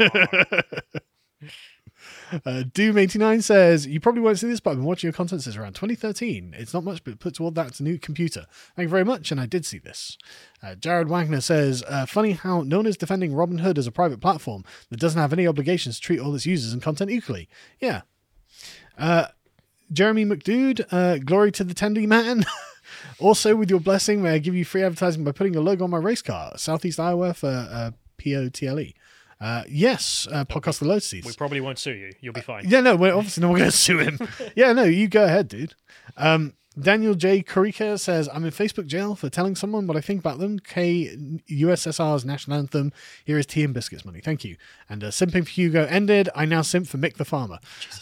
Speaker 1: Doom89 says, you probably won't see this, but I've been watching your content since around 2013. It's not much, but put toward that new computer. Thank you very much, and I did see this. Jared Wagner says, funny how no one is defending Robinhood as a private platform that doesn't have any obligations to treat all its users and content equally. Yeah. Jeremy McDude, glory to the Tendy Man. Also, with your blessing, may I give you free advertising by putting a logo on my race car, Southeast Iowa for POTLE. Yes, podcast the Lotus Seeds.
Speaker 2: We probably won't sue you. You'll be fine.
Speaker 1: Yeah, no, we're obviously not going to sue him. Yeah, no, you go ahead, dude. Daniel J. Kurika says, I'm in Facebook jail for telling someone what I think about them. USSR's national anthem. Here is tea and biscuits money. Thank you. And simping for Hugo ended. I now simp for Mick the Farmer.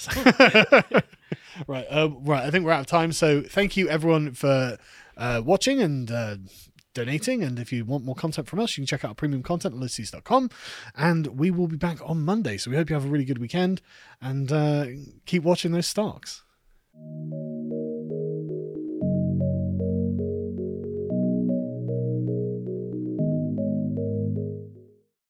Speaker 1: Right. Right. I think we're out of time. So thank you, everyone, for watching and donating. And if you want more content from us, you can check out our premium content at lotusseeds.com. And we will be back on Monday. So we hope you have a really good weekend and keep watching those stocks.